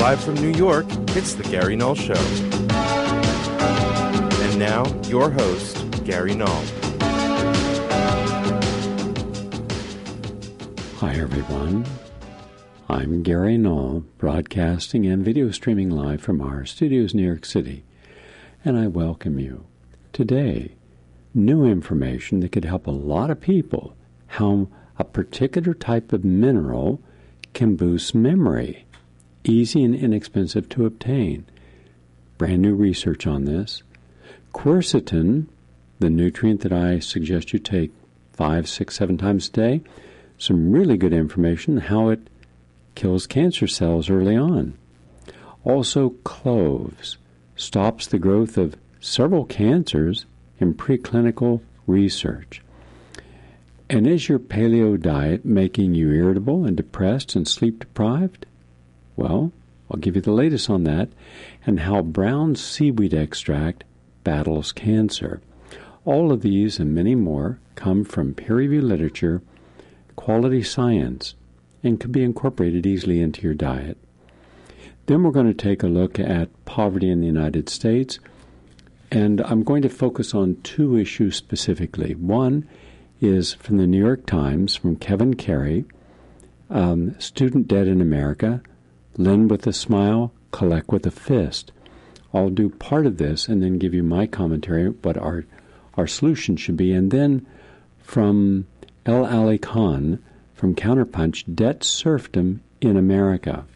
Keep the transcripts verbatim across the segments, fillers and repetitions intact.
Live from New York, it's The Gary Null Show. And now, your host, Gary Null. Hi, everyone. I'm Gary Null, broadcasting and video streaming live from our studios in New York City, and I welcome you. Today, new information that could help a lot of people, how a particular type of mineral can boost memory, easy and inexpensive to obtain. Brand new research on this. Quercetin, the nutrient that I suggest you take five, six, seven times a day, some really good information how it kills cancer cells early on. Also, cloves stops the growth of several cancers in preclinical research. And is your paleo diet making you irritable and depressed and sleep deprived? Well, I'll give you the latest on that and how brown seaweed extract battles cancer. All of these and many more come from peer-reviewed literature, quality science, and can be incorporated easily into your diet. Then we're going to take a look at poverty in the United States, and I'm going to focus on two issues specifically. One is from the New York Times, from Kevin Carey, um, Student Debt in America, Lend with a Smile, Collect with a Fist. I'll do part of this and then give you my commentary, what our, our solution should be. And then from El Ali Khan, from Counterpunch, Debt Serfdom in America.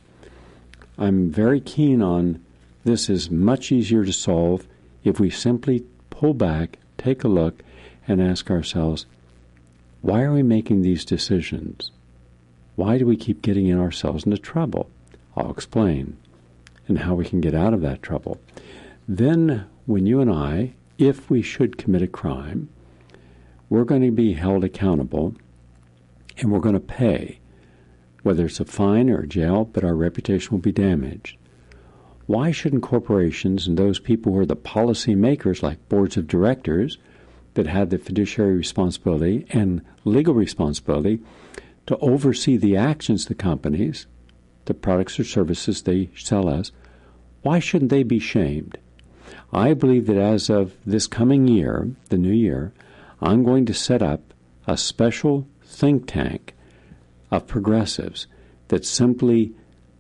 I'm very keen on this is much easier to solve if we simply pull back, take a look, and ask ourselves, why are we making these decisions? Why do we keep getting ourselves into trouble? I'll explain, and how we can get out of that trouble. Then, when you and I, if we should commit a crime, we're going to be held accountable, and we're going to pay, whether it's a fine or a jail, but our reputation will be damaged. Why shouldn't corporations and those people who are the policy makers, like boards of directors, that have the fiduciary responsibility and legal responsibility to oversee the actions of the companies, the products or services they sell us, why shouldn't they be shamed? I believe that as of this coming year, the new year, I'm going to set up a special think tank of progressives that simply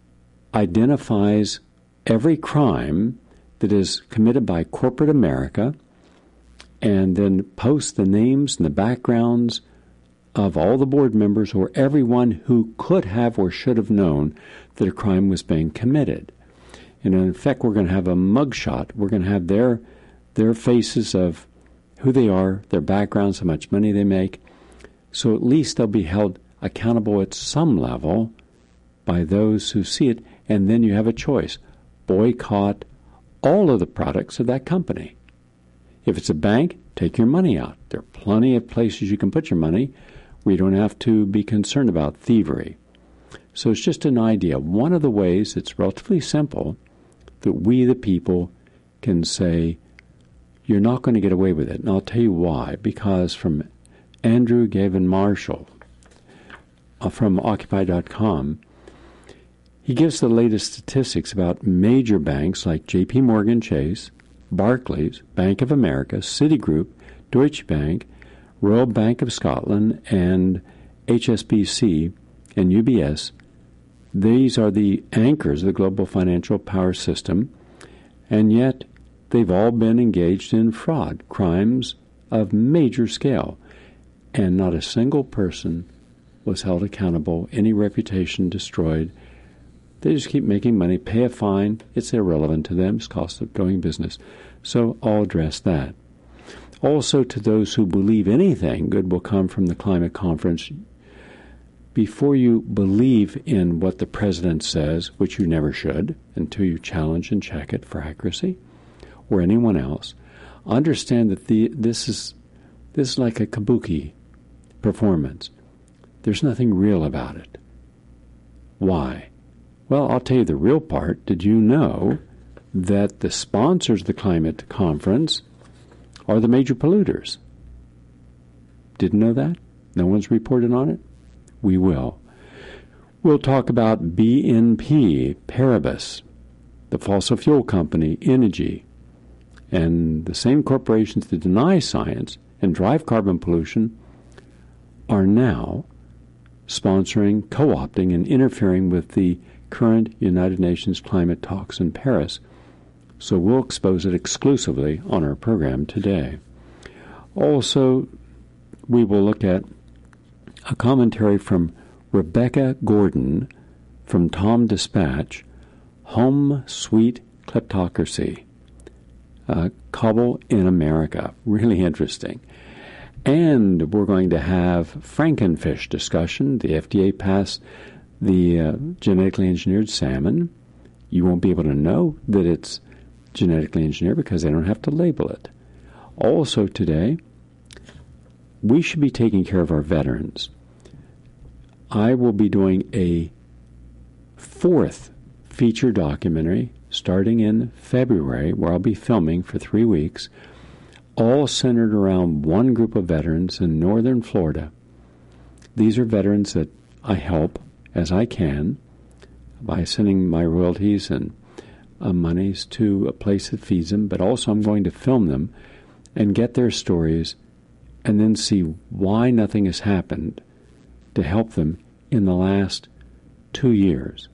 identifies every crime that is committed by corporate America and then posts the names and the backgrounds of all the board members or everyone who could have or should have known that a crime was being committed. And in effect, we're going to have a mugshot. We're going to have their their faces of who they are, their backgrounds, how much money they make. So at least they'll be held accountable at some level by those who see it. And then you have a choice. Boycott all of the products of that company. If it's a bank, take your money out. There are plenty of places you can put your money where you don't have to be concerned about thievery. So it's just an idea. One of the ways it's relatively simple that we, the people, can say, you're not going to get away with it. And I'll tell you why. Because from Andrew Gavin Marshall uh, from Occupy dot com, he gives the latest statistics about major banks like J P Morgan Chase, Barclays, Bank of America, Citigroup, Deutsche Bank, Royal Bank of Scotland, and H S B C and U B S. These are the anchors of the global financial power system, and yet they've all been engaged in fraud, crimes of major scale, and not a single person was held accountable, any reputation destroyed. They just keep making money, pay a fine. It's irrelevant to them. It's cost of doing business. So I'll address that. Also, to those who believe anything good will come from the climate conference, before you believe in what the president says, which you never should until you challenge and check it for accuracy, or anyone else, understand that the this is this is like a kabuki performance. There's nothing real about it. Why? Well, I'll tell you the real part. Did you know that the sponsors of the climate conference are the major polluters? Didn't know that? No one's reported on it? We will. We'll talk about B N P Paribas, the fossil fuel company Engie, and the same corporations that deny science and drive carbon pollution are now sponsoring, co-opting, and interfering with the current United Nations climate talks in Paris. So we'll expose it exclusively on our program today. Also, we will look at a commentary from Rebecca Gordon from Tom Dispatch, Home Sweet Kleptocracy, uh, Kabul in America. Really interesting. And we're going to have Frankenfish discussion. The F D A passed the uh, genetically engineered salmon. You won't be able to know that it's genetically engineered because they don't have to label it. Also today, we should be taking care of our veterans. I will be doing a fourth feature documentary starting in February, where I'll be filming for three weeks, all centered around one group of veterans in northern Florida. These are veterans that I help as I can by sending my royalties and uh, monies to a place that feeds them, but also I'm going to film them and get their stories and then see why nothing has happened to help them in the last two years.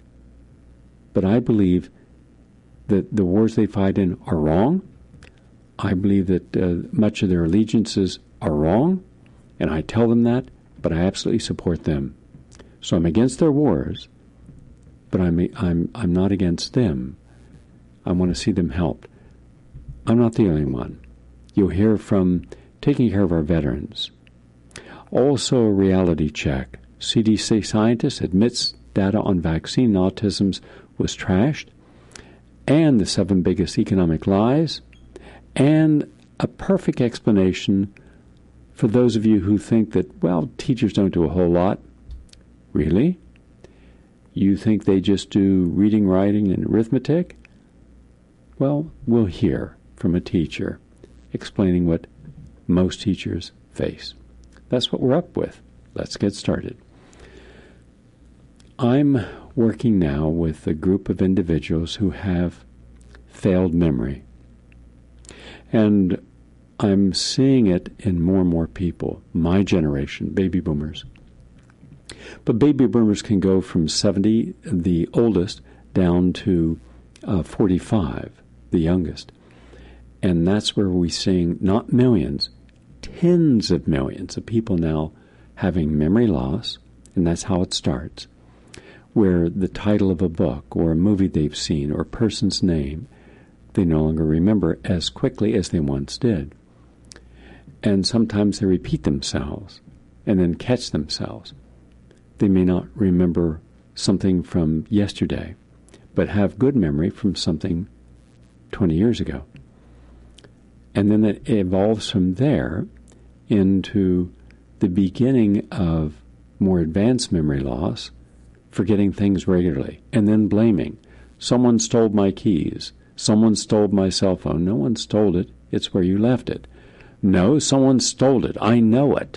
But I believe that the wars they fight in are wrong. I believe that uh, much of their allegiances are wrong, and I tell them that, but I absolutely support them. So I'm against their wars, but I'm I'm I'm not against them. I want to see them helped. I'm not the only one. You'll hear from taking care of our veterans. Also, a reality check. C D C scientist admits data on vaccine autism was trashed, and the seven biggest economic lies, and a perfect explanation for those of you who think that, well, teachers don't do a whole lot. Really? You think they just do reading, writing, and arithmetic? Well, we'll hear from a teacher explaining what most teachers face. That's what we're up with. Let's get started. I'm working now with a group of individuals who have failed memory. And I'm seeing it in more and more people, my generation, baby boomers. But baby boomers can go from seventy, the oldest, down to uh, forty-five, the youngest. And that's where we're seeing not millions, tens of millions of people now having memory loss, and that's how it starts, where the title of a book or a movie they've seen or a person's name, they no longer remember as quickly as they once did. And sometimes they repeat themselves and then catch themselves. They may not remember something from yesterday, but have good memory from something twenty years ago. And then it evolves from there into the beginning of more advanced memory loss, forgetting things regularly, and then blaming. Someone stole my keys. Someone stole my cell phone. No one stole it. It's where you left it. No, someone stole it. I know it.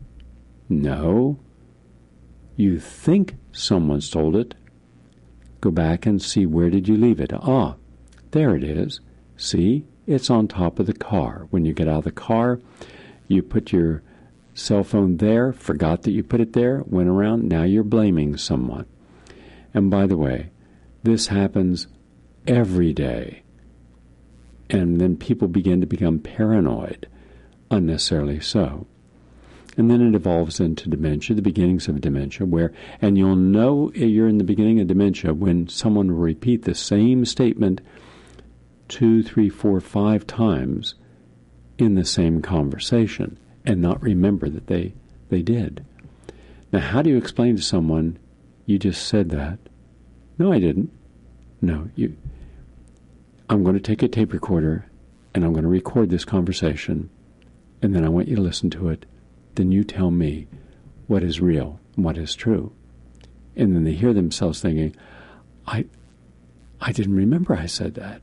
No. You think someone stole it. Go back and see, where did you leave it? Ah, there it is. See, it's on top of the car. When you get out of the car, you put your cell phone there, forgot that you put it there, went around, now you're blaming someone. And by the way, this happens every day. And then people begin to become paranoid, unnecessarily so. And then it evolves into dementia, the beginnings of dementia, where, and you'll know you're in the beginning of dementia when someone will repeat the same statement two, three, four, five times in the same conversation and not remember that they, they did. Now, how do you explain to someone, you just said that? No, I didn't. No, you. I'm going to take a tape recorder and I'm going to record this conversation, and then I want you to listen to it. Then you tell me what is real and what is true. And then they hear themselves thinking, I, I didn't remember I said that.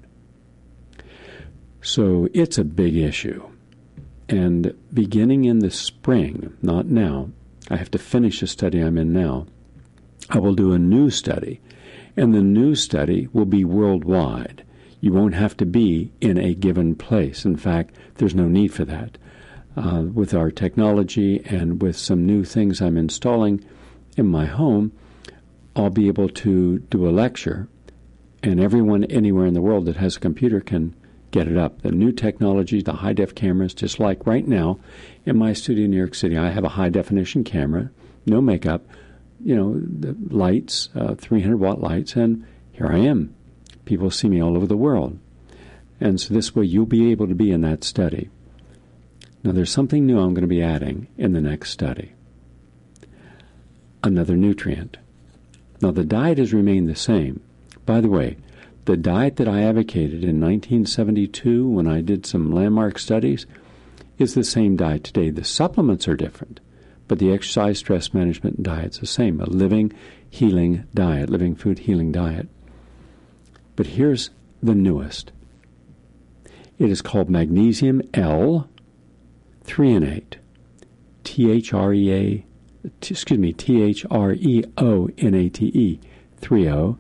So it's a big issue. And beginning in the spring, not now, I have to finish the study I'm in now, I will do a new study, and the new study will be worldwide. You won't have to be in a given place. In fact, there's no need for that. Uh, with our technology and with some new things I'm installing in my home, I'll be able to do a lecture, and everyone anywhere in the world that has a computer can get it up. The new technology, the high-def cameras, just like right now in my studio in New York City, I have a high-definition camera, no makeup, you know, the lights, uh, three hundred watt lights, and here I am. People see me all over the world. And so this way you'll be able to be in that study. Now there's something new I'm going to be adding in the next study. Another nutrient. Now the diet has remained the same. By the way, the diet that I advocated in nineteen seventy-two when I did some landmark studies is the same diet today. The supplements are different, but the exercise, stress management, diet's the same. A living, healing diet, living food, healing diet. But here's the newest. It is called magnesium L threonate. T H R E A, excuse me, T H R E O N A T E, threonate.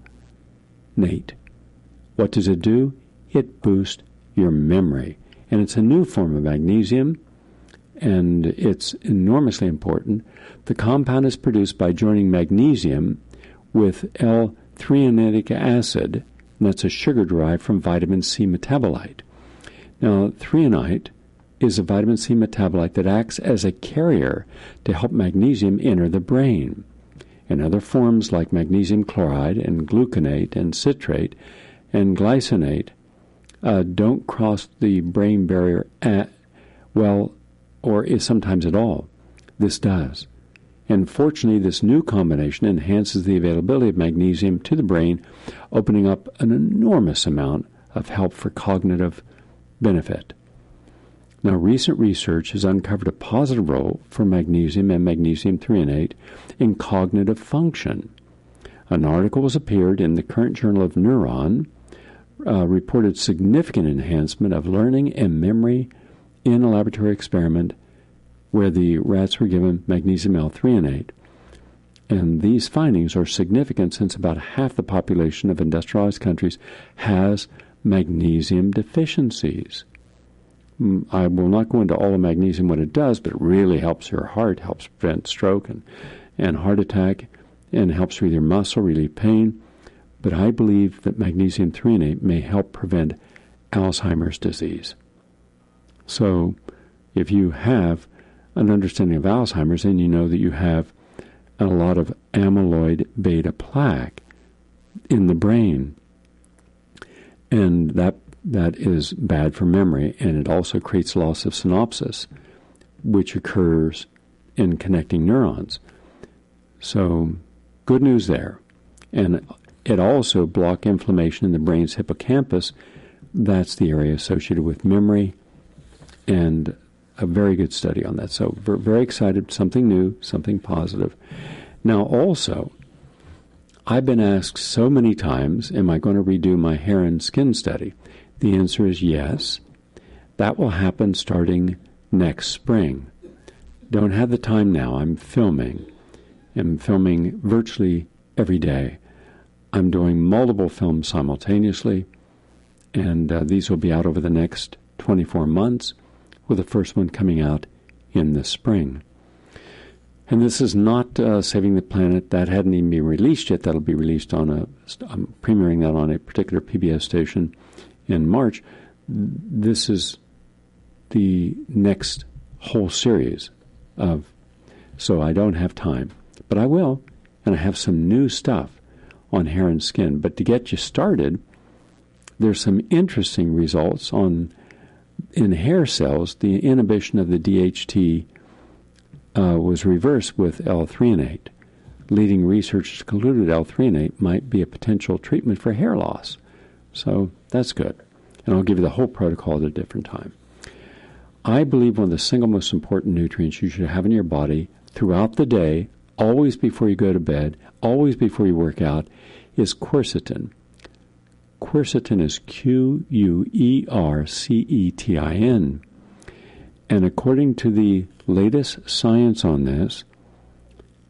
What does it do? It boosts your memory. And it's a new form of magnesium, and it's enormously important. The compound is produced by joining magnesium with L-threonate acid, and that's a sugar derived from vitamin C metabolite. Now, threonate is a vitamin C metabolite that acts as a carrier to help magnesium enter the brain. And other forms like magnesium chloride and gluconate and citrate and glycinate uh, don't cross the brain barrier at, well, or is sometimes at all. This does. And fortunately, this new combination enhances the availability of magnesium to the brain, opening up an enormous amount of help for cognitive benefit. Now, recent research has uncovered a positive role for magnesium and magnesium threonate in cognitive function. An article has appeared in the current Journal of Neuron, uh, reported significant enhancement of learning and memory in a laboratory experiment where the rats were given magnesium L-threonate. And these findings are significant since about half the population of industrialized countries has magnesium deficiencies. I will not go into all of magnesium, what it does, but it really helps your heart, helps prevent stroke and, and heart attack, and helps with your muscle, relieve pain. But I believe that magnesium threonate may help prevent Alzheimer's disease. So if you have an understanding of Alzheimer's, then you know that you have a lot of amyloid beta plaque in the brain. And that that is bad for memory, and it also creates loss of synapses, which occurs in connecting neurons. So good news there. And it also blocks inflammation in the brain's hippocampus. That's the area associated with memory, and a very good study on that. So we're very excited, something new, something positive. Now also, I've been asked so many times, am I going to redo my hair and skin study? The answer is yes. That will happen starting next spring. Don't have the time now. I'm filming. I'm filming virtually every day. I'm doing multiple films simultaneously, and uh, these will be out over the next twenty-four months, with the first one coming out in the spring. And this is not uh, Saving the Planet. That hadn't even been released yet. That'll be released on a, I'm premiering that on a particular P B S station in March. This is the next whole series of, so I don't have time. But I will, and I have some new stuff on hair and skin. But to get you started, there's some interesting results on, in hair cells, the inhibition of the D H T uh, was reversed with L-threonate. Leading researchers concluded L-threonate might be a potential treatment for hair loss. So that's good. And I'll give you the whole protocol at a different time. I believe one of the single most important nutrients you should have in your body throughout the day, always before you go to bed, always before you work out, is quercetin. Quercetin is Q U E R C E T I N. And according to the latest science on this,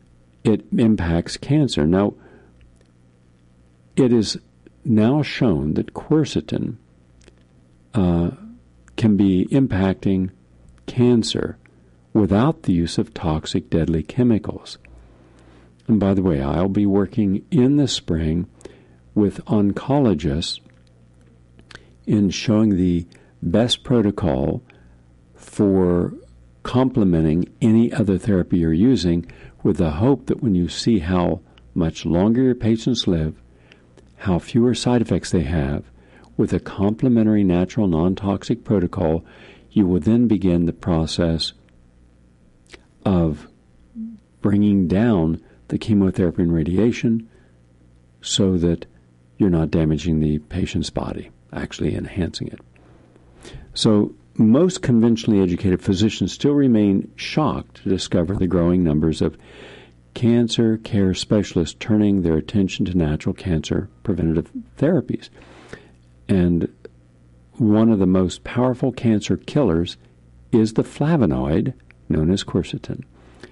it impacts cancer. Now, it is now shown that quercetin uh, can be impacting cancer without the use of toxic, deadly chemicals. And by the way, I'll be working in the spring with oncologists in showing the best protocol for complementing any other therapy you're using, with the hope that when you see how much longer your patients live, how fewer side effects they have, with a complementary natural non-toxic protocol, you will then begin the process of bringing down the chemotherapy and radiation so that you're not damaging the patient's body, actually enhancing it. So most conventionally educated physicians still remain shocked to discover the growing numbers of cancer care specialists turning their attention to natural cancer preventative therapies. And one of the most powerful cancer killers is the flavonoid known as quercetin.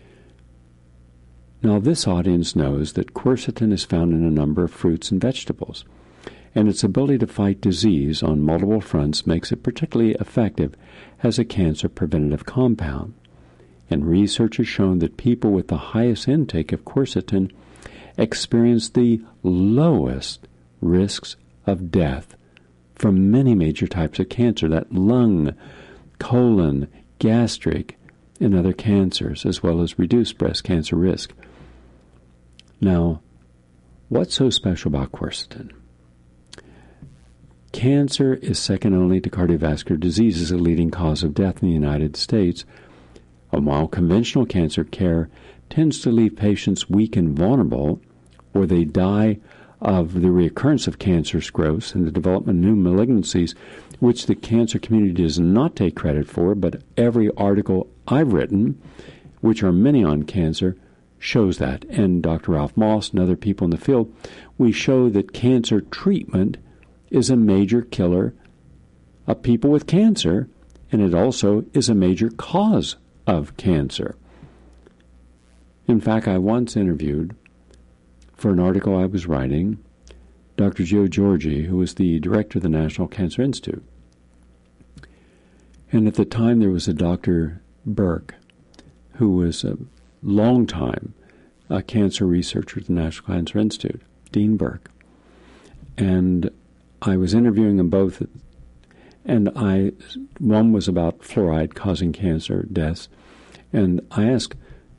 Now, this audience knows that quercetin is found in a number of fruits and vegetables, and its ability to fight disease on multiple fronts makes it particularly effective as a cancer preventative compound. And research has shown that people with the highest intake of quercetin experience the lowest risks of death from many major types of cancer, that lung, colon, gastric, and other cancers, as well as reduced breast cancer risk. Now, what's so special about quercetin? Cancer is second only to cardiovascular disease as a leading cause of death in the United States. And while conventional cancer care tends to leave patients weak and vulnerable, or they die of the reoccurrence of cancerous growths and the development of new malignancies, which the cancer community does not take credit for, but every article I've written, which are many on cancer, shows that. And Doctor Ralph Moss and other people in the field, we show that cancer treatment is a major killer of people with cancer, and it also is a major cause of cancer. In fact, I once interviewed, for an article I was writing, Doctor Joe Georgi, who was the director of the National Cancer Institute. And at the time, there was a Doctor Burke, who was a long time a cancer researcher at the National Cancer Institute, Dean Burke. And I was interviewing them both, and I one was about fluoride causing cancer deaths. And I asked,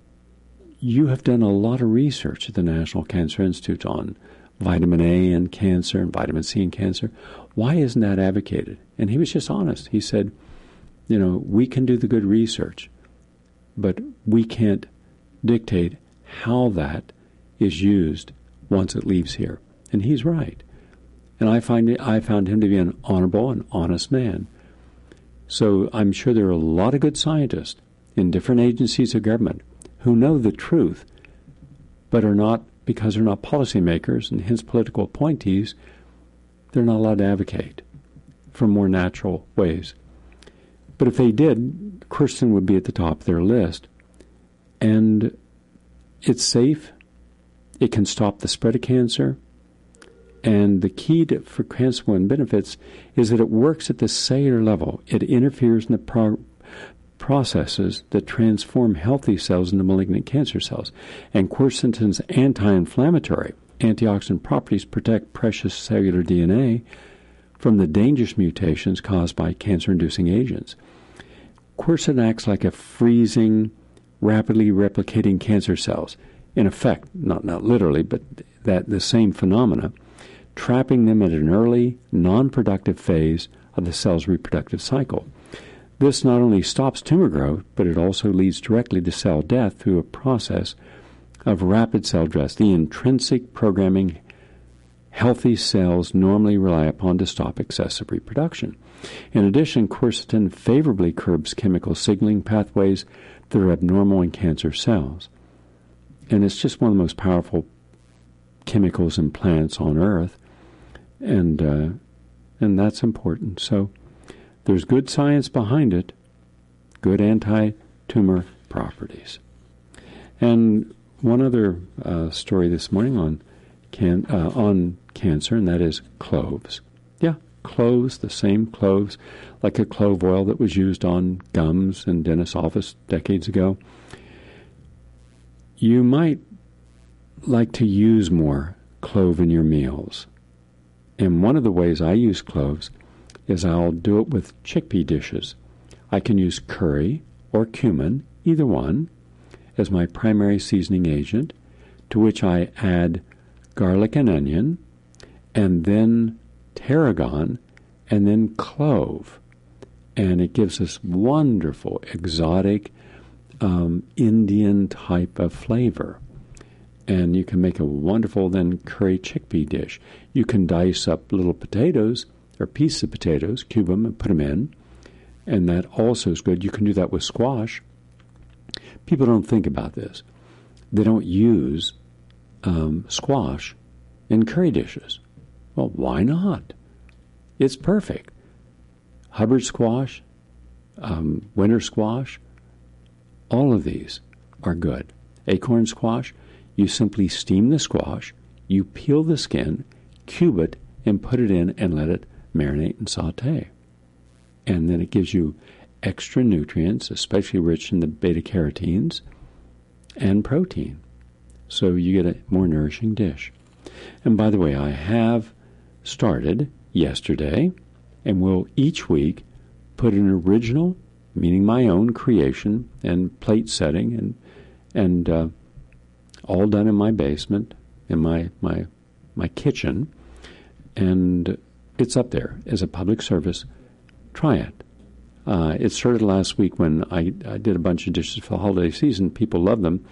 you have done a lot of research at the National Cancer Institute on vitamin A and cancer and vitamin C and cancer. Why isn't that advocated? And he was just honest. He said, you know, we can do the good research, but we can't dictate how that is used once it leaves here. And he's right. And I find it, I found him to be an honorable and honest man. So I'm sure there are a lot of good scientists in different agencies of government who know the truth, but are not, because they're not policymakers and hence political appointees, they're not allowed to advocate for more natural ways. But if they did, quercetin would be at the top of their list. And it's safe. It can stop the spread of cancer. And the key to, for cancer one benefits is that it works at the cellular level. It interferes in the pro- processes that transform healthy cells into malignant cancer cells. And quercetin's anti-inflammatory, antioxidant properties protect precious cellular D N A from the dangerous mutations caused by cancer-inducing agents. Quercetin acts like a freezing, rapidly replicating cancer cells. In effect, not, not literally, but that the same phenomena, trapping them at an early, non-productive phase of the cell's reproductive cycle. This not only stops tumor growth, but it also leads directly to cell death through a process of rapid cell death, the intrinsic programming healthy cells normally rely upon to stop excessive reproduction. In addition, quercetin favorably curbs chemical signaling pathways that are abnormal in cancer cells. And it's just one of the most powerful chemicals in plants on Earth, and uh, and that's important. So there's good science behind it, good anti-tumor properties. And one other uh, story this morning on can uh, on cancer, and that is cloves. Yeah, cloves, the same cloves, like a clove oil that was used on gums in dentist's office decades ago. You might like to use more clove in your meals. And one of the ways I use cloves is I'll do it with chickpea dishes. I can use curry or cumin, either one, as my primary seasoning agent, to which I add garlic and onion, and then tarragon, and then clove. And it gives this wonderful, exotic, um, Indian type of flavor. And you can make a wonderful, then, curry chickpea dish. You can dice up little potatoes, or pieces of potatoes, cube them and put them in, and that also is good. You can do that with squash. People don't think about this. They don't use um, squash in curry dishes. Well, why not? It's perfect. Hubbard squash, um, winter squash, all of these are good. Acorn squash, you simply steam the squash, you peel the skin, cube it, and put it in and let it marinate and saute. And then it gives you extra nutrients, especially rich in the beta-carotenes and protein. So you get a more nourishing dish. And by the way, I have started yesterday, and will each week put an original, meaning my own creation and plate setting, and and uh, all done in my basement, in my my my kitchen, and it's up there as a public service. Try it. Uh, it started last week when I, I did a bunch of dishes for the holiday season. People love them.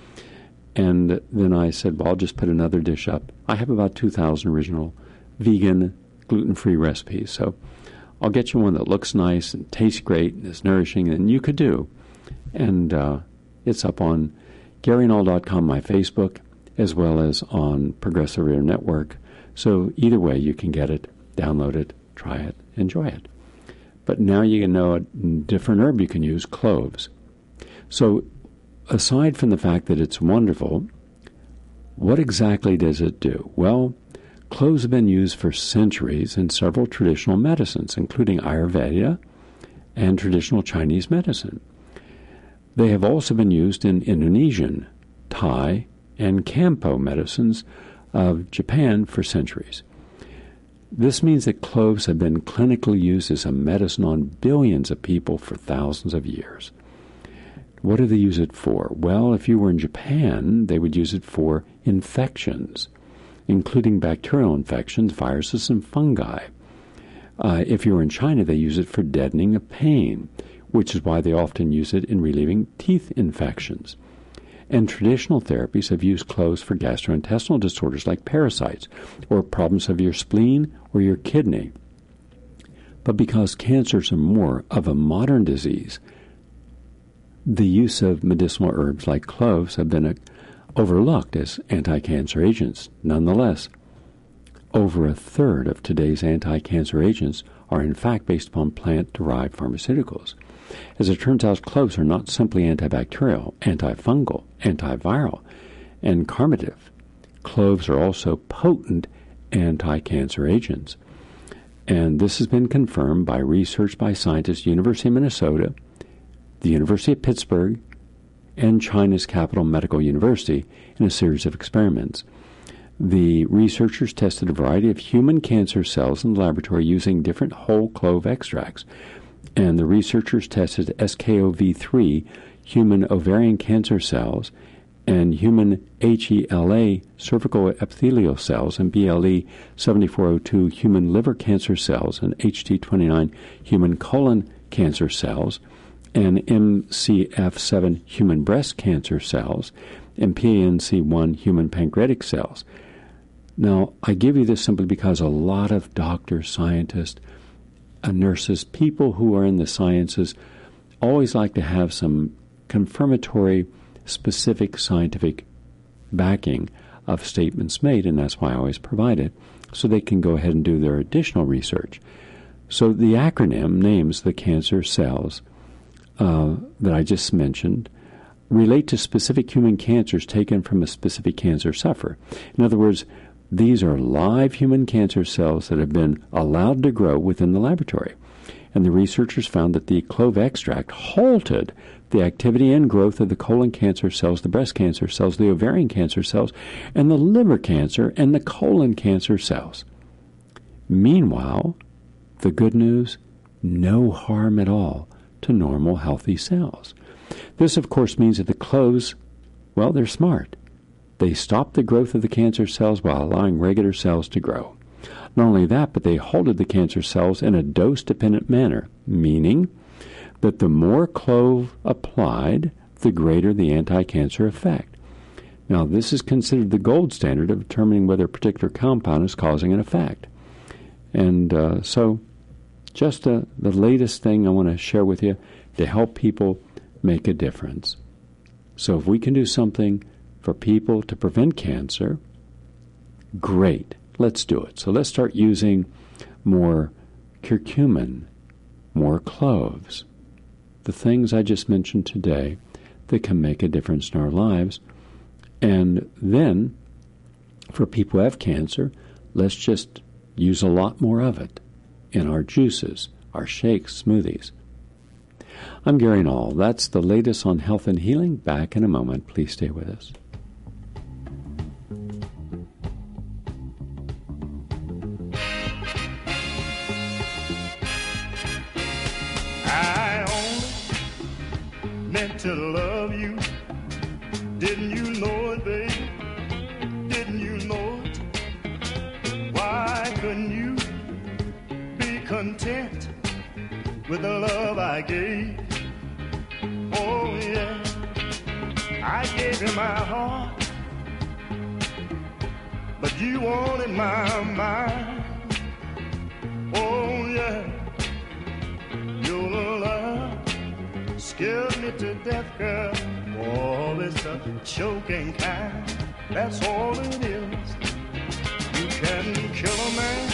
And then I said, well, I'll just put another dish up. I have about two thousand original vegan, gluten-free recipes. So I'll get you one that looks nice and tastes great and is nourishing, and you could do. And uh, it's up on Gary Null dot com, my Facebook, as well as on Progressive Radio Network. So either way, you can get it, download it, try it, enjoy it. But now you can know a different herb you can use, cloves. So aside from the fact that it's wonderful, what exactly does it do? Well, cloves have been used for centuries in several traditional medicines, including Ayurveda and traditional Chinese medicine. They have also been used in Indonesian, Thai, and Kampo medicines of Japan for centuries. This means that cloves have been clinically used as a medicine on billions of people for thousands of years. What do they use it for? Well, if you were in Japan, they would use it for infections, including bacterial infections, viruses, and fungi. Uh, if you were in China, they use it for deadening of pain, which is why they often use it in relieving teeth infections. And traditional therapies have used cloves for gastrointestinal disorders like parasites or problems of your spleen or your kidney. But because cancers are more of a modern disease, the use of medicinal herbs like cloves have been uh, overlooked as anti-cancer agents. Nonetheless, over a third of today's anti-cancer agents are in fact based upon plant-derived pharmaceuticals. As it turns out, cloves are not simply antibacterial, antifungal, antiviral, and carminative. Cloves are also potent anti-cancer agents. And this has been confirmed by research by scientists at the University of Minnesota, the University of Pittsburgh, and China's Capital Medical University in a series of experiments. The researchers tested a variety of human cancer cells in the laboratory using different whole clove extracts. And the researchers tested S K O V three human ovarian cancer cells and human H E L A cervical epithelial cells and B L E seventy-four oh two human liver cancer cells and H T twenty-nine human colon cancer cells and M C F seven human breast cancer cells and P A N C one human pancreatic cells. Now, I give you this simply because a lot of doctors, scientists, uh, nurses, people who are in the sciences always like to have some confirmatory, specific scientific backing of statements made, and that's why I always provide it, so they can go ahead and do their additional research. So the acronym names the cancer cells uh, that I just mentioned relate to specific human cancers taken from a specific cancer sufferer. In other words, these are live human cancer cells that have been allowed to grow within the laboratory. And the researchers found that the clove extract halted the activity and growth of the colon cancer cells, the breast cancer cells, the ovarian cancer cells, and the liver cancer and the colon cancer cells. Meanwhile, the good news, no harm at all to normal, healthy cells. This, of course, means that the cloves, well, they're smart. They stop the growth of the cancer cells while allowing regular cells to grow. Not only that, but they halted the cancer cells in a dose-dependent manner, meaning that the more clove applied, the greater the anti-cancer effect. Now, this is considered the gold standard of determining whether a particular compound is causing an effect. And uh, so, just uh, the latest thing I want to share with you to help people make a difference. So if we can do something for people to prevent cancer, great. Let's do it. So let's start using more curcumin, more cloves, the things I just mentioned today that can make a difference in our lives. And then, for people who have cancer, let's just use a lot more of it in our juices, our shakes, smoothies. I'm Gary Null. That's the latest on health and healing. Back in a moment. Please stay with us. I only meant to love you. Didn't you know it, baby? Didn't you know it? Why couldn't you be content with the love I gave? Oh yeah, I gave you my heart, but you wanted my mind. Oh yeah, your love scared me to death, girl. Oh, it's a choking kind, that's all it is. You can kill a man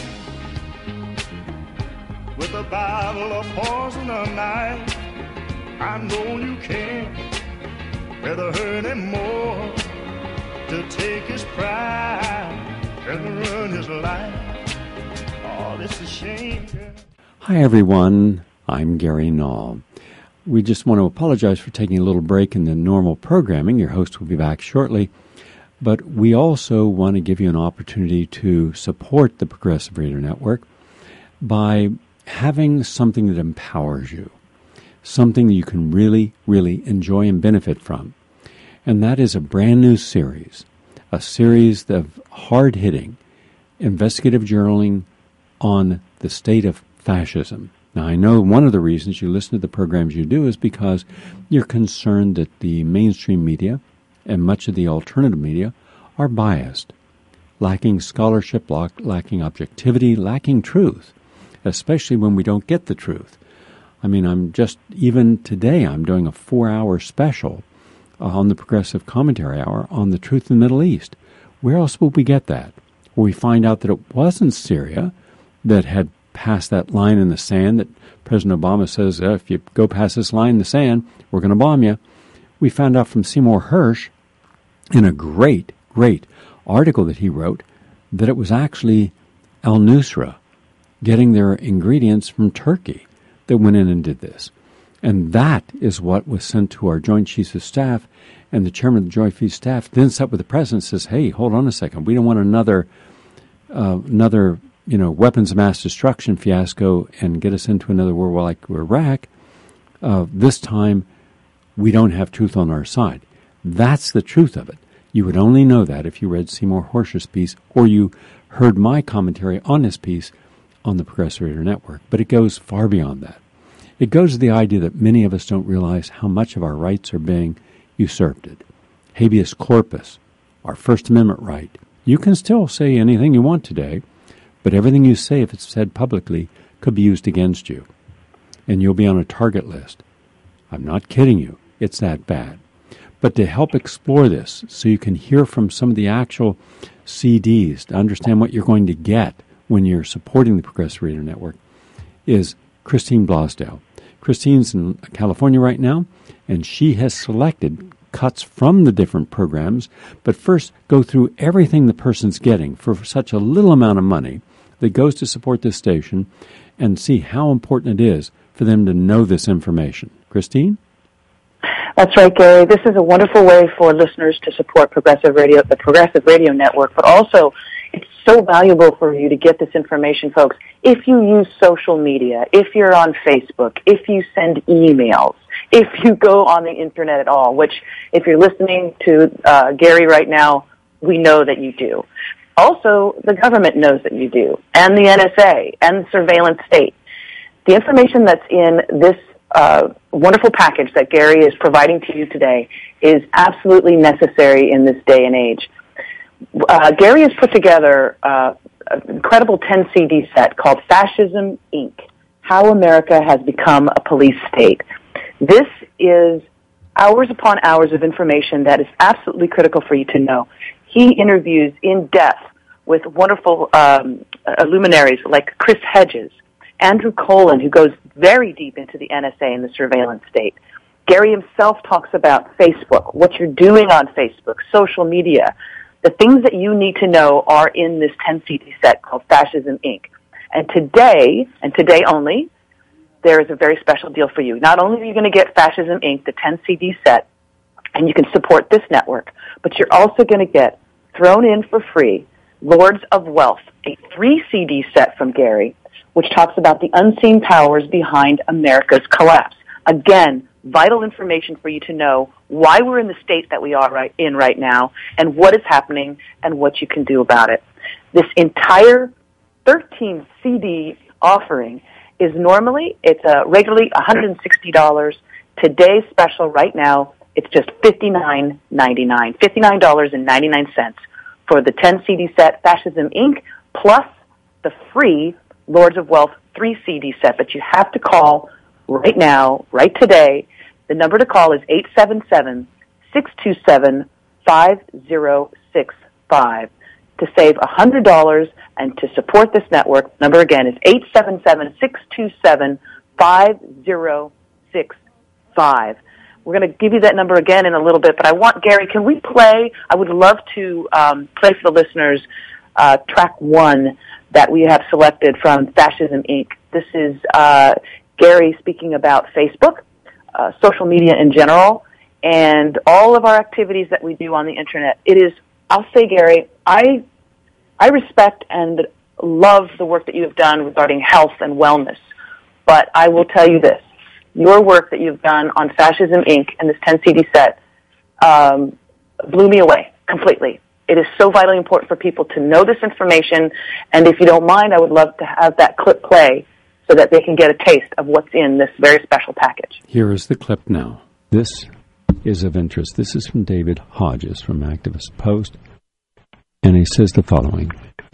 with a bottle of poison or knife. I know you can. Rather hurt him more to take his pride than ruin his life. Oh, this is a shame. Hi, everyone. I'm Gary Null. We just want to apologize for taking a little break in the normal programming. Your host will be back shortly. But we also want to give you an opportunity to support the Progressive Radio Network by having something that empowers you, something that you can really, really enjoy and benefit from. And that is a brand new series, a series of hard-hitting investigative journaling on the state of fascism. Now, I know one of the reasons you listen to the programs you do is because you're concerned that the mainstream media and much of the alternative media are biased, lacking scholarship, lacking objectivity, lacking truth, especially when we don't get the truth. I mean, I'm just, even today, I'm doing a four-hour special uh, on the Progressive Commentary Hour on the truth in the Middle East. Where else will we get that? Where we find out that it wasn't Syria that had passed that line in the sand that President Obama says, uh, if you go past this line in the sand, we're going to bomb you. We found out from Seymour Hersh in a great, great article that he wrote that it was actually al-Nusra getting their ingredients from Turkey that went in and did this. And that is what was sent to our Joint Chiefs of Staff, and the chairman of the Joint Chiefs of Staff then sat with the president and says, hey, hold on a second. We don't want another, uh, another you know, weapons of mass destruction fiasco and get us into another war like Iraq. Uh, this time, we don't have truth on our side. That's the truth of it. You would only know that if you read Seymour Hersh's piece or you heard my commentary on this piece on the Progressive Radio Network. But it goes far beyond that. It goes to the idea that many of us don't realize how much of our rights are being usurped. Habeas corpus, our First Amendment right. You can still say anything you want today, but everything you say, if it's said publicly, could be used against you. And you'll be on a target list. I'm not kidding you. It's that bad. But to help explore this so you can hear from some of the actual C Ds, to understand what you're going to get when you're supporting the Progressive Radio Network, is Christine Blasdale. Christine's in California right now, and she has selected cuts from the different programs, but first go through everything the person's getting for such a little amount of money that goes to support this station and see how important it is for them to know this information. Christine? That's right, Gary. This is a wonderful way for listeners to support Progressive Radio, the Progressive Radio Network, but also it's so valuable for you to get this information, folks. If you use social media, if you're on Facebook, if you send emails, if you go on the Internet at all, which if you're listening to uh, Gary right now, we know that you do. Also, the government knows that you do, and the N S A, and the surveillance state. The information that's in this uh, wonderful package that Gary is providing to you today is absolutely necessary in this day and age. Uh, Gary has put together uh, an incredible ten C D set called Fascism, Incorporated. How America Has Become a Police State. This is hours upon hours of information that is absolutely critical for you to know. He interviews in depth with wonderful um, uh, luminaries like Chris Hedges, Andrew Colin, who goes very deep into the N S A and the surveillance state. Gary himself talks about Facebook, what you're doing on Facebook, social media. The things that you need to know are in this ten C D set called Fascism, Incorporated. And today, and today only, there is a very special deal for you. Not only are you going to get Fascism, Incorporated, the ten C D set, and you can support this network, but you're also going to get, thrown in for free, Lords of Wealth, a three C D set from Gary, which talks about the unseen powers behind America's collapse. Again, vital information for you to know why we're in the state that we are right in right now, and what is happening, and what you can do about it. This entire thirteen C D offering is normally, it's uh, regularly one hundred sixty dollars. Today's special right now, it's just fifty-nine ninety-nine, fifty-nine ninety-nine for the ten C D set Fascism, Incorporated, plus the free Lords of Wealth three C D set. But you have to call right now, right today. The number to call is eight seven seven, six two seven, five zero six five to save one hundred dollars and to support this network. Number again is eight seven seven, six two seven, five zero six five. We're going to give you that number again in a little bit, but I want, Gary, can we play? I would love to um, play for the listeners uh, track one that we have selected from Fascism, Incorporated. This is uh, Gary speaking about Facebook, uh, social media in general, and all of our activities that we do on the Internet. It is, I'll say, Gary, I I respect and love the work that you have done regarding health and wellness, but I will tell you this. Your work that you've done on Fascism, Incorporated and this ten C D set um, blew me away completely. It is so vitally important for people to know this information, and if you don't mind, I would love to have that clip play so that they can get a taste of what's in this very special package. Here is the clip now. This is of interest. This is from David Hodges from Activist Post, and he says the following.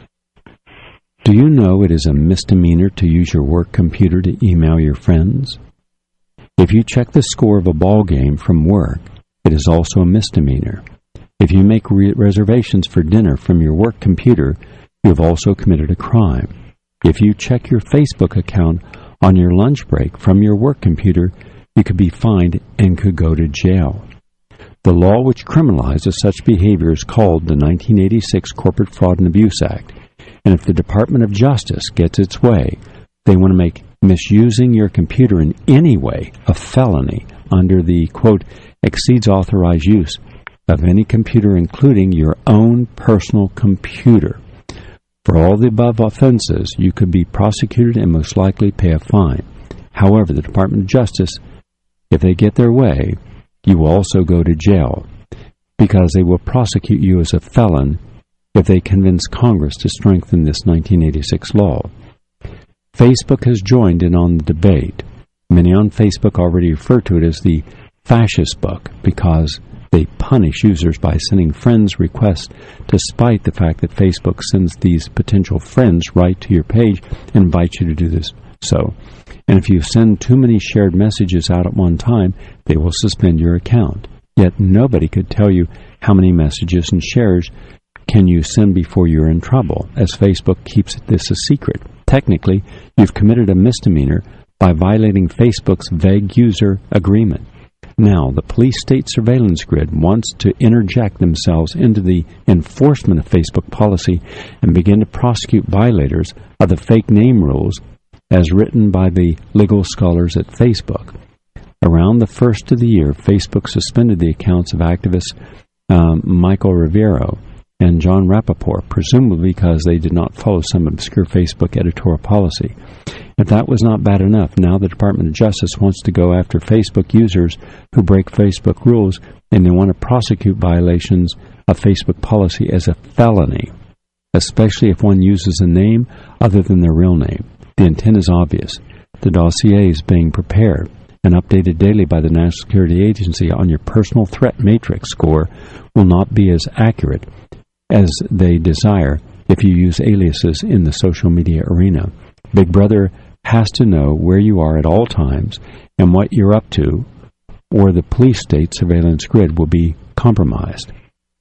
Do you know it is a misdemeanor to use your work computer to email your friends? If you check the score of a ball game from work, it is also a misdemeanor. If you make re- reservations for dinner from your work computer, you have also committed a crime. If you check your Facebook account on your lunch break from your work computer, you could be fined and could go to jail. The law which criminalizes such behavior is called the nineteen eighty-six Corporate Fraud and Abuse Act. And if the Department of Justice gets its way, they want to make misusing your computer in any way a felony under the, quote, exceeds authorized use of any computer, including your own personal computer. For all the above offenses, you could be prosecuted and most likely pay a fine. However, the Department of Justice, if they get their way, you will also go to jail because they will prosecute you as a felon if they convince Congress to strengthen this nineteen eighty-six law. Facebook has joined in on the debate. Many on Facebook already refer to it as the fascist book because they punish users by sending friends requests despite the fact that Facebook sends these potential friends right to your page and invites you to do this so. And if you send too many shared messages out at one time, they will suspend your account. Yet nobody could tell you how many messages and shares can you send before you're in trouble, as Facebook keeps this a secret. Technically, you've committed a misdemeanor by violating Facebook's vague user agreement. Now, the police state surveillance grid wants to interject themselves into the enforcement of Facebook policy and begin to prosecute violators of the fake name rules as written by the legal scholars at Facebook. Around the first of the year, Facebook suspended the accounts of activists um, Michael Rivero and John Rappaport, presumably because they did not follow some obscure Facebook editorial policy. If that was not bad enough, now the Department of Justice wants to go after Facebook users who break Facebook rules, and they want to prosecute violations of Facebook policy as a felony, especially if one uses a name other than their real name. The intent is obvious. The dossier is being prepared and updated daily by the National Security Agency on your personal threat matrix score will not be as accurate as they desire if you use aliases in the social media arena. Big Brother has to know where you are at all times and what you're up to, or the police state surveillance grid will be compromised.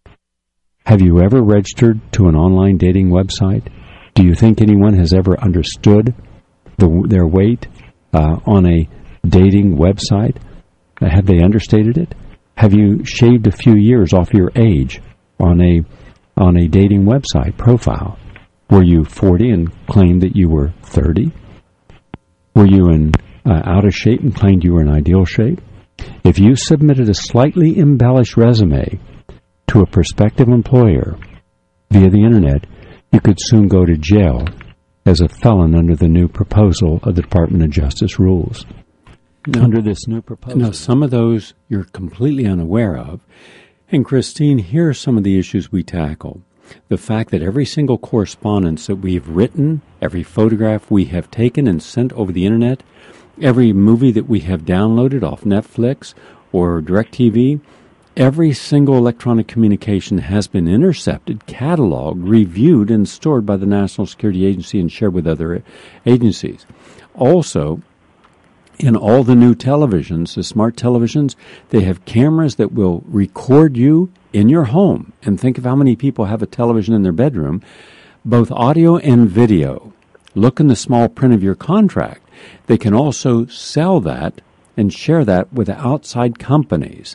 Have you ever registered to an online dating website? Do you think anyone has ever understood the, their weight uh, on a dating website? Uh, have they understated it? Have you shaved a few years off your age on a on a dating website profile? Were you forty and claimed that you were thirty? Were you in uh, out of shape and claimed you were in ideal shape? If you submitted a slightly embellished resume to a prospective employer via the Internet, you could soon go to jail as a felon under the new proposal of the Department of Justice rules. Now, under this new proposal. Now, some of those you're completely unaware of. And Christine, here are some of the issues we tackle. The fact that every single correspondence that we've written, every photograph we have taken and sent over the Internet, every movie that we have downloaded off Netflix or DirecTV, every single electronic communication has been intercepted, cataloged, reviewed, and stored by the National Security Agency and shared with other agencies. Also, in all the new televisions, the smart televisions, they have cameras that will record you in your home. And think of how many people have a television in their bedroom, both audio and video. Look in the small print of your contract. They can also sell that and share that with outside companies.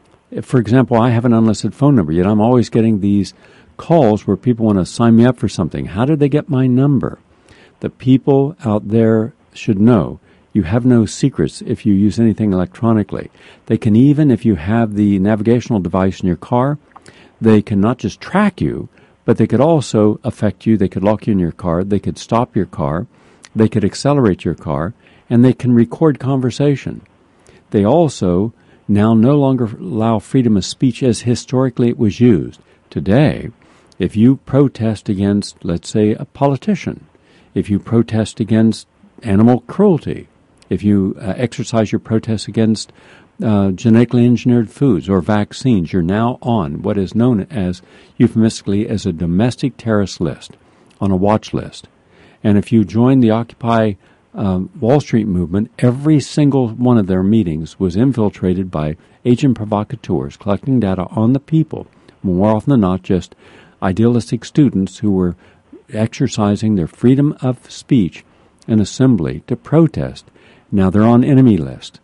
For example, I have an unlisted phone number, yet I'm always getting these calls where people want to sign me up for something. How did they get my number? The people out there should know you have no secrets if you use anything electronically. They can even, if you have the navigational device in your car, they can not just track you, but they could also affect you. They could lock you in your car. They could stop your car. They could accelerate your car. And they can record conversation. They also now no longer allow freedom of speech as historically it was used. Today, if you protest against, let's say, a politician, if you protest against animal cruelty, if you uh, exercise your protest against uh, genetically engineered foods or vaccines, you're now on what is known as, euphemistically, as a domestic terrorist list, on a watch list. And if you join the Occupy um, Wall Street movement, every single one of their meetings was infiltrated by agent provocateurs collecting data on the people, more often than not just idealistic students who were exercising their freedom of speech and assembly to protest. Now they're on enemy list.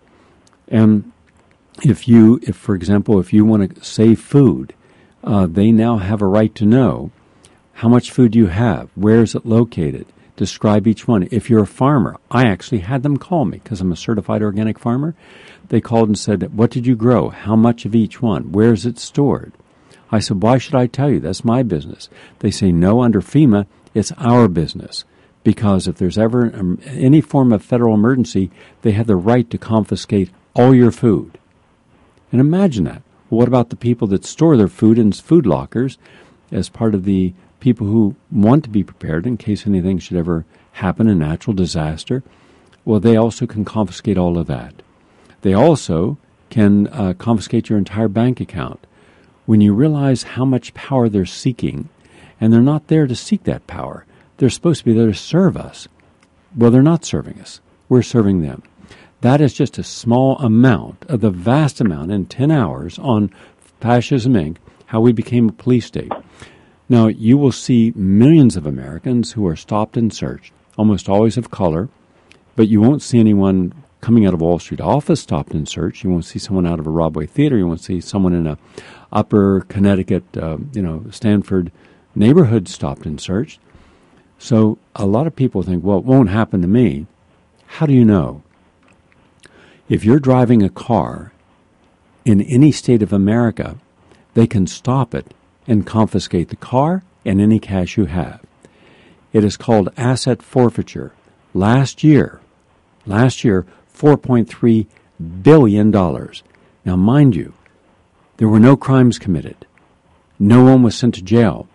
And if you, if for example, if you want to save food, uh, they now have a right to know how much food you have, where is it located, describe each one. If you're a farmer, I actually had them call me because I'm a certified organic farmer. They called and said, what did you grow? How much of each one? Where is it stored? I said, why should I tell you? That's my business. They say, no, under FEMA, it's our business. Because if there's ever um, any form of federal emergency, they have the right to confiscate all your food. And imagine that. Well, what about the people that store their food in food lockers as part of the people who want to be prepared in case anything should ever happen, a natural disaster? Well, they also can confiscate all of that. They also can uh, confiscate your entire bank account. When you realize how much power they're seeking, and they're not there to seek that power, they're supposed to be there to serve us. Well, they're not serving us. We're serving them. That is just a small amount of the vast amount in ten hours on Fascism Incorporated, how we became a police state. Now, you will see millions of Americans who are stopped and searched, almost always of color, but you won't see anyone coming out of Wall Street office stopped and searched. You won't see someone out of a Broadway theater. You won't see someone in a upper Connecticut, uh, you know, Stanford neighborhood stopped and searched. So a lot of people think, well, it won't happen to me. How do you know? If you're driving a car in any state of America, they can stop it and confiscate the car and any cash you have. It is called asset forfeiture. Last year, last year, four point three billion dollars. Now, mind you, there were no crimes committed. No one was sent to jail.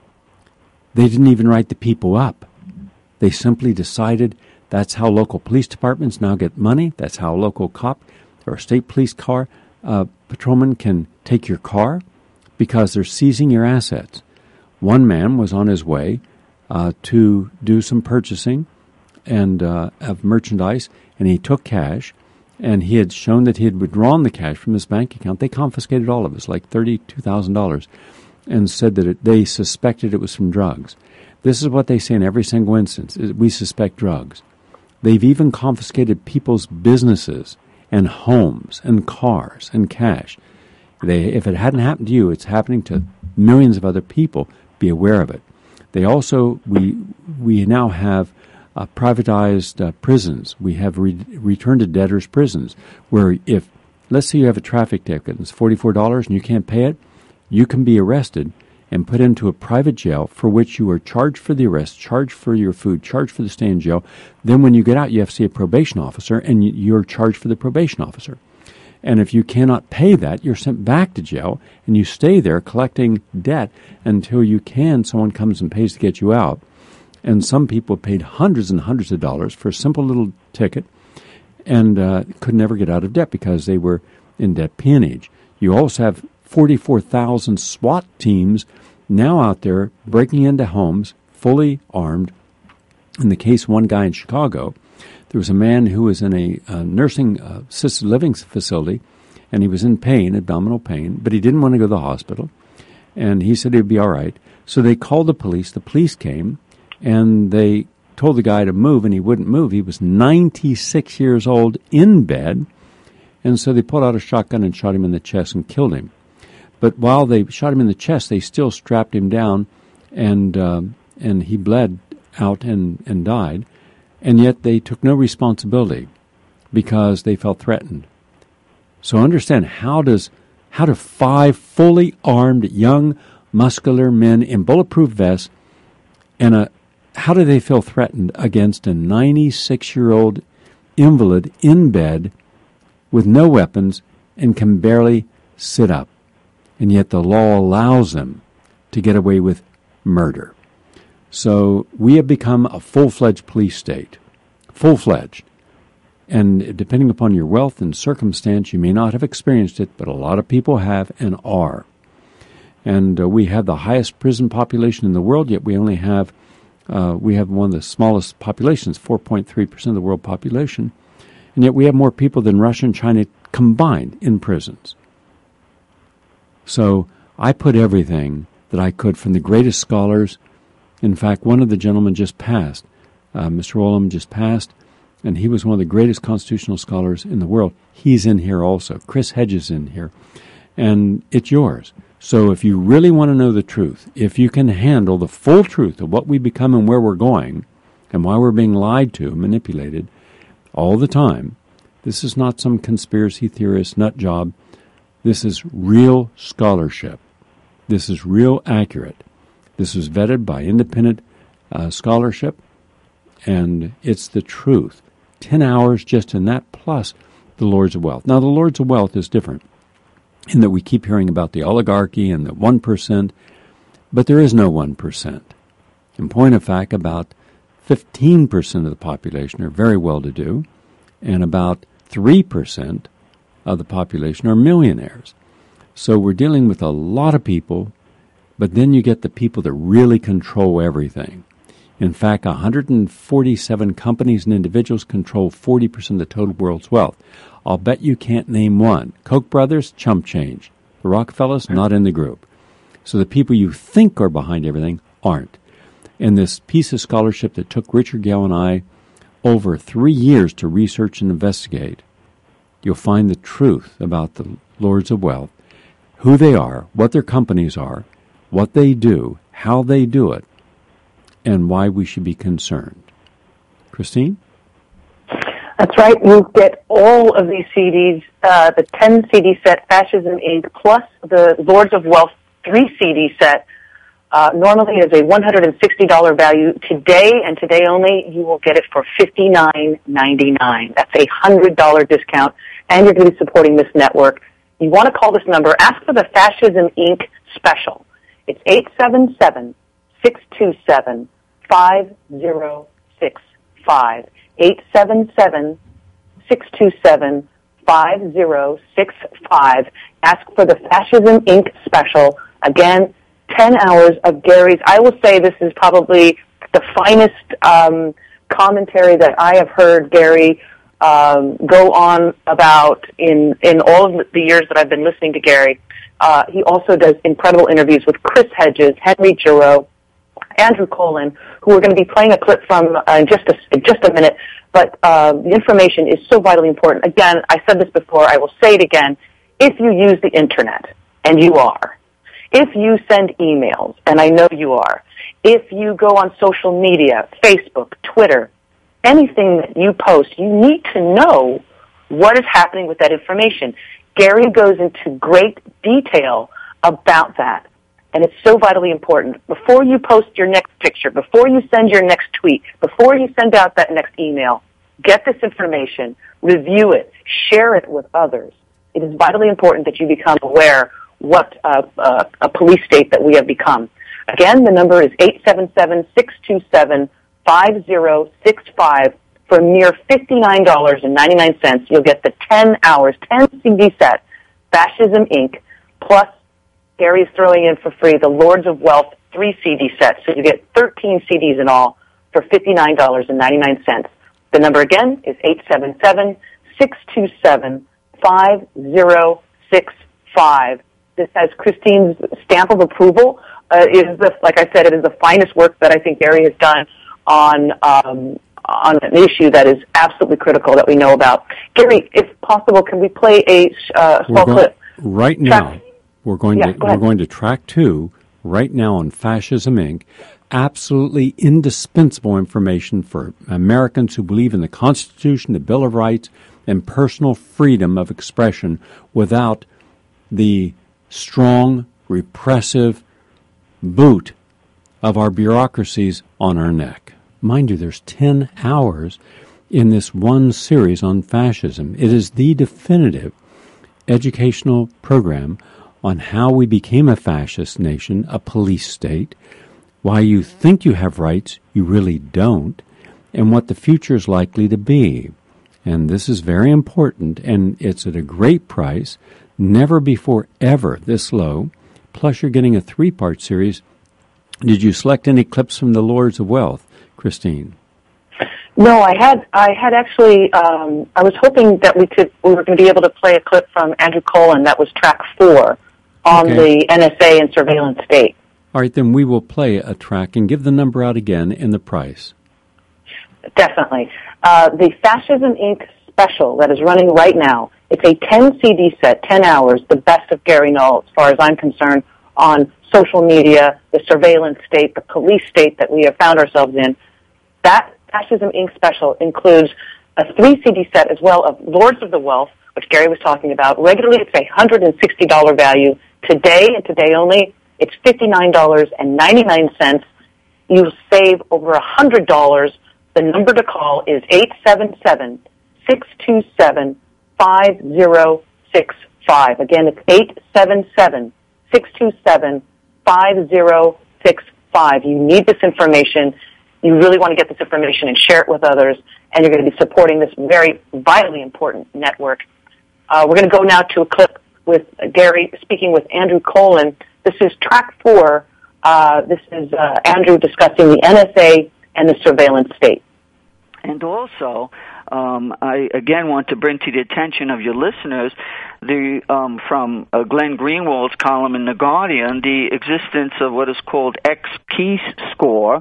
They didn't even write the people up. They simply decided that's how local police departments now get money. That's how a local cop or state police car uh, patrolman can take your car because they're seizing your assets. One man was on his way uh, to do some purchasing and uh, of merchandise, and he took cash, and he had shown that he had withdrawn the cash from his bank account. They confiscated all of it, like thirty-two thousand dollars, and said that it, they suspected it was from drugs. This is what they say in every single instance. We suspect drugs. They've even confiscated people's businesses and homes and cars and cash. They, if it hadn't happened to you, it's happening to millions of other people. Be aware of it. They also, we we now have uh, privatized uh, prisons. We have re- returned to debtors' prisons, where if, let's say you have a traffic ticket and it's forty-four dollars and you can't pay it, you can be arrested and put into a private jail for which you are charged for the arrest, charged for your food, charged for the stay in jail. Then when you get out, you have to see a probation officer, and you're charged for the probation officer. And if you cannot pay that, you're sent back to jail, and you stay there collecting debt until you can. Someone comes and pays to get you out. And some people paid hundreds and hundreds of dollars for a simple little ticket and uh, could never get out of debt because they were in debt peonage. You also have forty-four thousand SWAT teams now out there breaking into homes, fully armed. In the case of one guy in Chicago, there was a man who was in a uh, nursing uh, assisted living facility, and he was in pain, abdominal pain, but he didn't want to go to the hospital, and he said he'd be all right. So they called the police. The police came, and they told the guy to move, and he wouldn't move. He was ninety-six years old in bed, and so they pulled out a shotgun and shot him in the chest and killed him. But while they shot him in the chest, they still strapped him down, and uh, and he bled out and, and died. And yet they took no responsibility because they felt threatened. So understand, how does how do five fully armed young muscular men in bulletproof vests and a how do they feel threatened against a ninety-six-year-old invalid in bed with no weapons and can barely sit up? And yet the law allows them to get away with murder. So we have become a full-fledged police state, full-fledged. And depending upon your wealth and circumstance, you may not have experienced it, but a lot of people have and are. And uh, we have the highest prison population in the world, yet we only have, uh, we have one of the smallest populations, four point three percent of the world population. And yet we have more people than Russia and China combined in prisons. So I put everything that I could from the greatest scholars. In fact, one of the gentlemen just passed. Uh, Mister Olam just passed, and he was one of the greatest constitutional scholars in the world. He's in here also. Chris Hedges is in here. And it's yours. So if you really want to know the truth, if you can handle the full truth of what we become and where we're going and why we're being lied to, manipulated all the time, this is not some conspiracy theorist nut job. This is real scholarship. This is real accurate. This was vetted by independent uh, scholarship, and it's the truth. Ten hours just in that, plus the Lords of Wealth. Now, the Lords of Wealth is different in that we keep hearing about the oligarchy and the one percent, but there is no one percent. In point of fact, about fifteen percent of the population are very well-to-do, and about three percent of the population are millionaires. So we're dealing with a lot of people, but then you get the people that really control everything. In fact, one hundred forty-seven companies and individuals control forty percent of the total world's wealth. I'll bet you can't name one. Koch brothers, chump change. The Rockefellers, not in the group. So the people you think are behind everything aren't. And this piece of scholarship that took Richard Gale and I over three years to research and investigate you'll find the truth about the Lords of Wealth, who they are, what their companies are, what they do, how they do it, and why we should be concerned. Christine? That's right. You get all of these C Ds, uh, the ten C D set, Fascism Incorporated, plus the Lords of Wealth three C D set. Uh, normally is a one hundred sixty dollars value. Today and today only, you will get it for fifty-nine ninety-nine. That's a one hundred dollars discount, and you're going to be supporting this network. You want to call this number. Ask for the Fascism Incorporated special. It's eight seven seven, six two seven, five zero six five. eight seven seven, six two seven, five zero six five. Ask for the Fascism Incorporated special. Again, ten hours of Gary's. I will say this is probably the finest um, commentary that I have heard Gary um, go on about in, in all of the years that I've been listening to Gary. Uh, he also does incredible interviews with Chris Hedges, Henry Giroux, Andrew Colin, who we're going to be playing a clip from uh, in just a, in just a minute. But uh, the information is so vitally important. Again, I said this before. I will say it again. If you use the Internet, and you are, if you send emails, and I know you are, if you go on social media, Facebook, Twitter, anything that you post, you need to know what is happening with that information. Gary goes into great detail about that. And it's so vitally important. Before you post your next picture, before you send your next tweet, before you send out that next email, get this information, review it, share it with others. It is vitally important that you become aware what uh, uh, a police state that we have become. Again, the number is eight seven seven, six two seven, five zero six five. For mere fifty-nine ninety-nine. You'll get the ten hours, ten C D set, Fascism Incorporated, plus Gary is throwing in for free the Lords of Wealth three C D set. So you get thirteen C Ds in all for fifty-nine ninety-nine. The number again is eight seven seven, six two seven, five zero six five. This has Christine's stamp of approval. Uh, it is the, like I said, it is the finest work that I think Gary has done on um, on an issue that is absolutely critical that we know about. Gary, if possible, can we play a uh, small going, clip? Right now, track. we're going yeah, to we're going to track two right now on Fascism Incorporated. Absolutely indispensable information for Americans who believe in the Constitution, the Bill of Rights, and personal freedom of expression without the strong, repressive boot of our bureaucracies on our neck. Mind you, there's ten hours in this one series on fascism. It is the definitive educational program on how we became a fascist nation, a police state, why you think you have rights, you really don't, and what the future is likely to be. And this is very important, and it's at a great price, never before ever this low. Plus, you're getting a three-part series. Did you select any clips from the Lords of Wealth, Christine? No, I had. I had actually. Um, I was hoping that we could. We were going to be able to play a clip from Andrew Colin. That was track four on okay. the N S A and surveillance state. All right, then we will play a track and give the number out again and the price. Definitely. Uh, the Fascism Incorporated special that is running right now. It's a ten C D set, ten hours, the best of Gary Null, as far as I'm concerned, on social media, the surveillance state, the police state that we have found ourselves in. That Fascism Incorporated special includes a three C D set as well of Lords of the Wealth, which Gary was talking about. Regularly, it's a one hundred sixty dollars value. Today, and today only, it's fifty-nine ninety-nine. You'll save over one hundred dollars. The number to call is eight seven seven, six two seven, five zero six five. Again, it's eight seven seven, six two seven, five zero six five. You need this information. You really want to get this information and share it with others, and you're going to be supporting this very vitally important network. Uh, we're going to go now to a clip with Gary speaking with Andrew Colin. This is track four. Uh, this is uh, Andrew discussing the N S A and the surveillance state. And also, um, I again want to bring to the attention of your listeners the um, from uh, Glenn Greenwald's column in The Guardian, the existence of what is called X Key Score,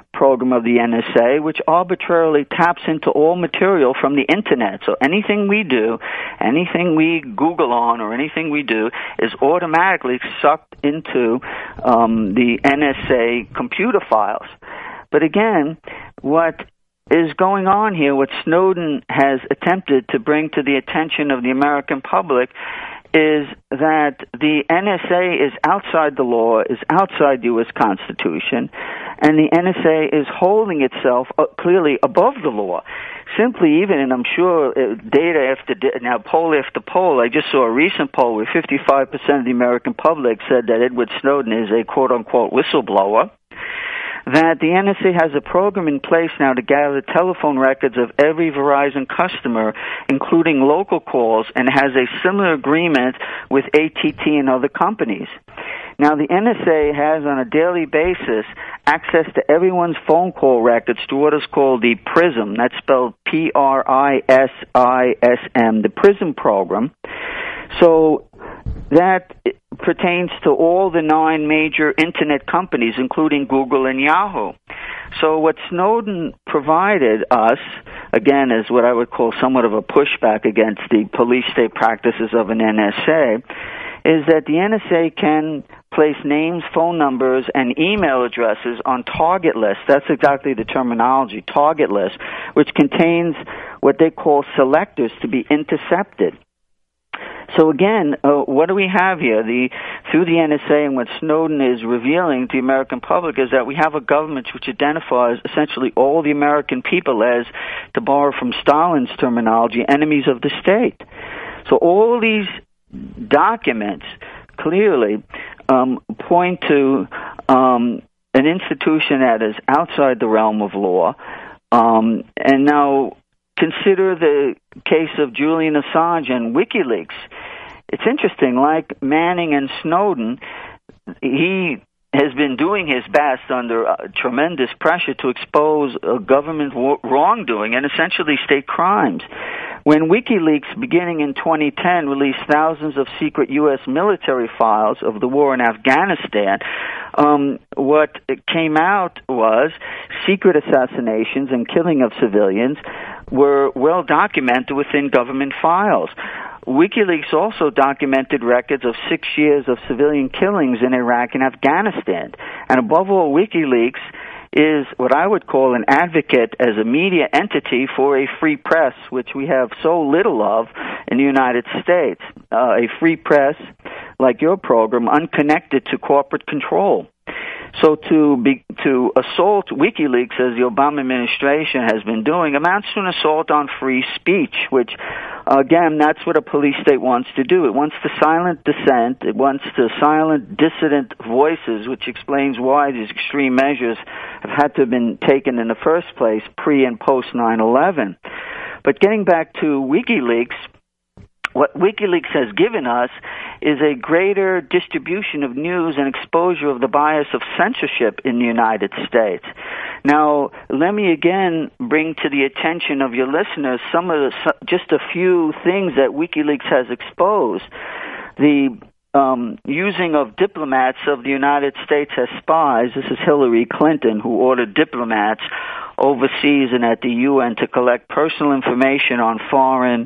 program of the N S A, which arbitrarily taps into all material from the Internet. So anything we do, anything we Google on, or anything we do is automatically sucked into um, the N S A computer files. But again, what is going on here, what Snowden has attempted to bring to the attention of the American public, is that the N S A is outside the law, is outside the U S Constitution, and the N S A is holding itself uh, clearly above the law. Simply even, and I'm sure uh, data after da- now poll after poll, I just saw a recent poll where fifty-five percent of the American public said that Edward Snowden is a quote-unquote whistleblower, that the N S A has a program in place now to gather telephone records of every Verizon customer, including local calls, and has a similar agreement with A T T and other companies. Now, the N S A has, on a daily basis, access to everyone's phone call records through what is called the PRISM. That's spelled P R I S I S M, the PRISM program. So that pertains to all the nine major Internet companies, including Google and Yahoo. So what Snowden provided us, again, is what I would call somewhat of a pushback against the police state practices of an N S A, is that the N S A can place names, phone numbers, and email addresses on target lists. That's exactly the terminology, target list, which contains what they call selectors to be intercepted. So again, uh, what do we have here? The through the N S A, and what Snowden is revealing to the American public is that we have a government which identifies essentially all the American people as, to borrow from Stalin's terminology, enemies of the state. So all these documents clearly um, point to um, an institution that is outside the realm of law. Um, and now consider the case of Julian Assange and WikiLeaks. It's interesting, like Manning and Snowden, he has been doing his best under uh, tremendous pressure to expose uh, government wrongdoing and essentially state crimes. When WikiLeaks, beginning in twenty ten, released thousands of secret U S military files of the war in Afghanistan, um, what came out was secret assassinations and killing of civilians were well documented within government files. WikiLeaks also documented records of six years of civilian killings in Iraq and Afghanistan. And above all, WikiLeaks is what I would call an advocate as a media entity for a free press, which we have so little of in the United States. Uh, a free press, like your program, unconnected to corporate control. So to be, to assault WikiLeaks, as the Obama administration has been doing, amounts to an assault on free speech, which, again, that's what a police state wants to do. It wants to silence dissent. It wants to silence dissident voices, which explains why these extreme measures have had to have been taken in the first place, pre and post nine eleven. But getting back to WikiLeaks, what WikiLeaks has given us is a greater distribution of news and exposure of the bias of censorship in the United States. Now, let me again bring to the attention of your listeners some of the, just a few things that WikiLeaks has exposed. The um, using of diplomats of the United States as spies. This is Hillary Clinton, who ordered diplomats overseas and at the U N to collect personal information on foreign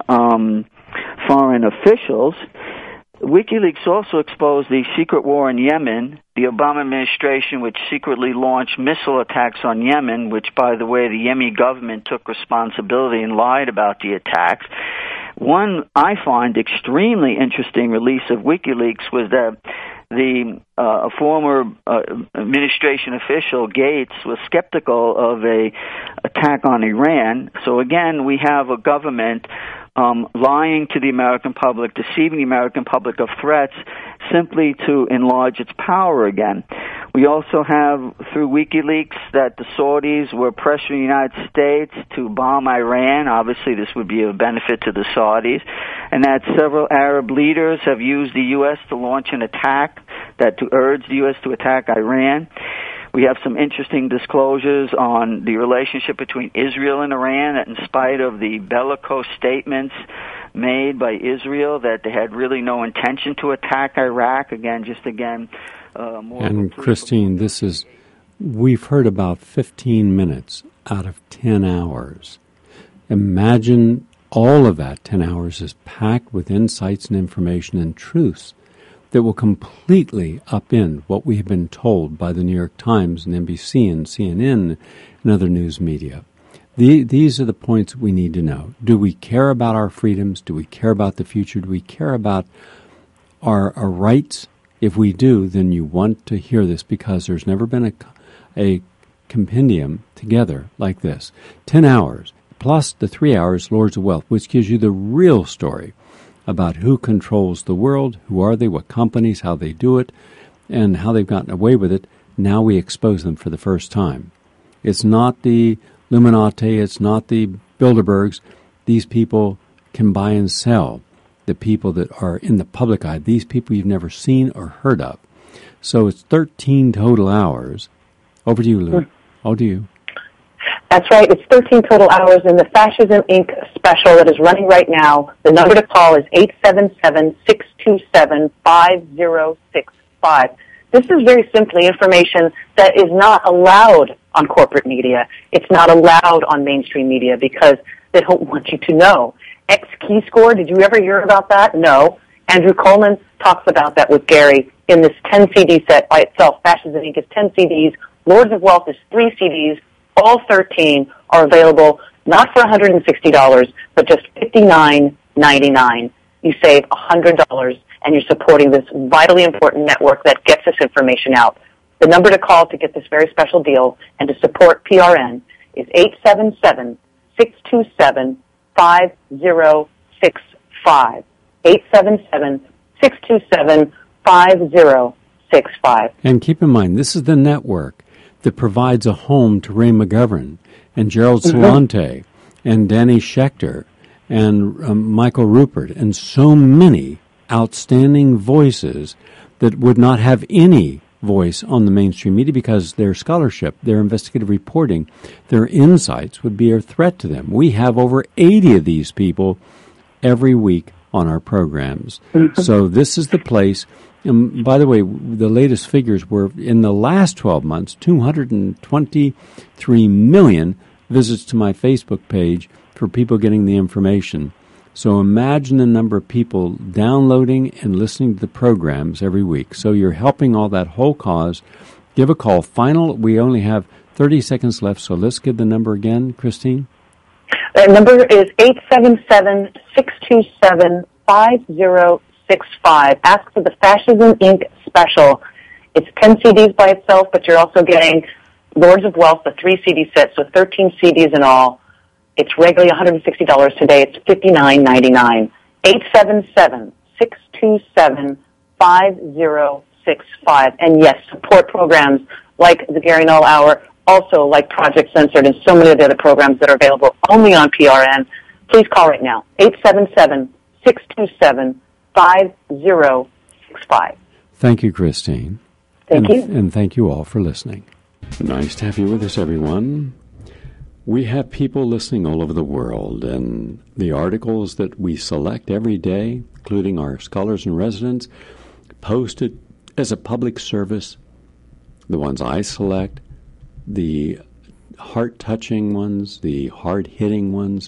um, foreign officials. WikiLeaks also exposed the secret war in Yemen, the Obama administration, which secretly launched missile attacks on Yemen, which, by the way, the Yemeni government took responsibility and lied about the attacks. One I find extremely interesting release of WikiLeaks was that the uh, former uh, administration official, Gates, was skeptical of a attack on Iran. So again, we have a government um, lying to the American public, deceiving the American public of threats simply to enlarge its power again. We also have, through WikiLeaks, that the Saudis were pressuring the United States to bomb Iran. Obviously, this would be a benefit to the Saudis. And that several Arab leaders have used the U S to launch an attack, that to urge the U S to attack Iran. We have some interesting disclosures on the relationship between Israel and Iran, that in spite of the bellicose statements made by Israel that they had really no intention to attack Iraq, again, just again, Uh, more and Christine, this is we've heard about fifteen minutes out of ten hours. Imagine all of that ten hours is packed with insights and information and truths that will completely upend what we have been told by the New York Times and N B C and C N N and other news media. The, these are the points we need to know. Do we care about our freedoms? Do we care about the future? Do we care about our, our rights? If we do, then you want to hear this, because there's never been a, a compendium together like this. Ten hours, plus the three hours Lords of Wealth, which gives you the real story about who controls the world, who are they, what companies, how they do it, and how they've gotten away with it. Now we expose them for the first time. It's not the Illuminati, it's not the Bilderbergs. These people can buy and sell the people that are in the public eye, these people you've never seen or heard of. So it's thirteen total hours. Over to you, Lou. Over to you. That's right. It's thirteen total hours in the Fascism Incorporated special that is running right now. The number to call is eight seven seven, six two seven, five zero six five. This is very simply information that is not allowed on corporate media. It's not allowed on mainstream media because they don't want you to know. X Keyscore, did you ever hear about that? No. Andrew Coleman talks about that with Gary in this ten C D set by itself. Fascism Incorporated is ten C Ds. Lords of Wealth is three C Ds. All thirteen are available not for one hundred sixty dollars, but just fifty-nine ninety-nine. You save one hundred dollars, and you're supporting this vitally important network that gets this information out. The number to call to get this very special deal and to support P R N is eight seven seven, six two seven, five zero six five. eight seven seven, six two seven, five zero six five. And keep in mind, this is the network that provides a home to Ray McGovern and Gerald Mm-hmm. Celente and Danny Schechter and um, Michael Rupert and so many outstanding voices that would not have any voice on the mainstream media because their scholarship, their investigative reporting, their insights would be a threat to them. We have over eighty of these people every week on our programs. Mm-hmm. So this is the place. And by the way, the latest figures were in the last twelve months, two hundred twenty-three million visits to my Facebook page for people getting the information. So imagine the number of people downloading and listening to the programs every week. So you're helping all that whole cause. Give a call. Final, we only have thirty seconds left, so let's give the number again, Christine. The number is eight seven seven, six two seven, five zero six five. Ask for the Fascism Incorporated special. It's ten C Ds by itself, but you're also getting Lords of Wealth, the three C D set, so thirteen C Ds in all. It's regularly one hundred sixty dollars today. It's fifty-nine ninety-nine. eight seven seven, six two seven, five zero six five. And yes, support programs like the Gary Null Hour, also like Project Censored and so many of the other programs that are available only on P R N. Please call right now, eight seven seven, six two seven, five zero six five. Thank you, Christine. Thank and, you. And thank you all for listening. Nice to have you with us, everyone. We have people listening all over the world, and the articles that we select every day, including our scholars and residents, posted as a public service. The ones I select, the heart-touching ones, the hard-hitting ones,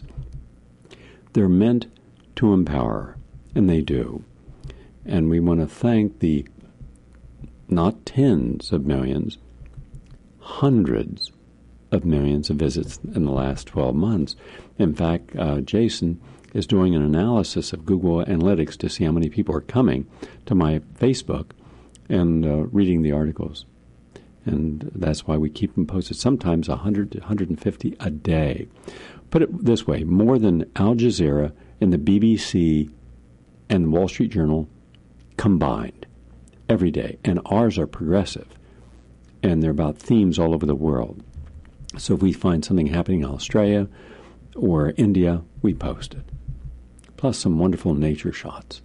they're meant to empower, and they do. And we want to thank the not tens of millions, hundreds of millions of visits in the last twelve months. In fact, uh, Jason is doing an analysis of Google Analytics to see how many people are coming to my Facebook and uh, reading the articles. And that's why we keep them posted, sometimes one hundred to one hundred fifty a day. Put it this way, more than Al Jazeera and the B B C and the Wall Street Journal combined every day. And ours are progressive, and they're about themes all over the world. So if we find something happening in Australia or India, we post it. Plus some wonderful nature shots.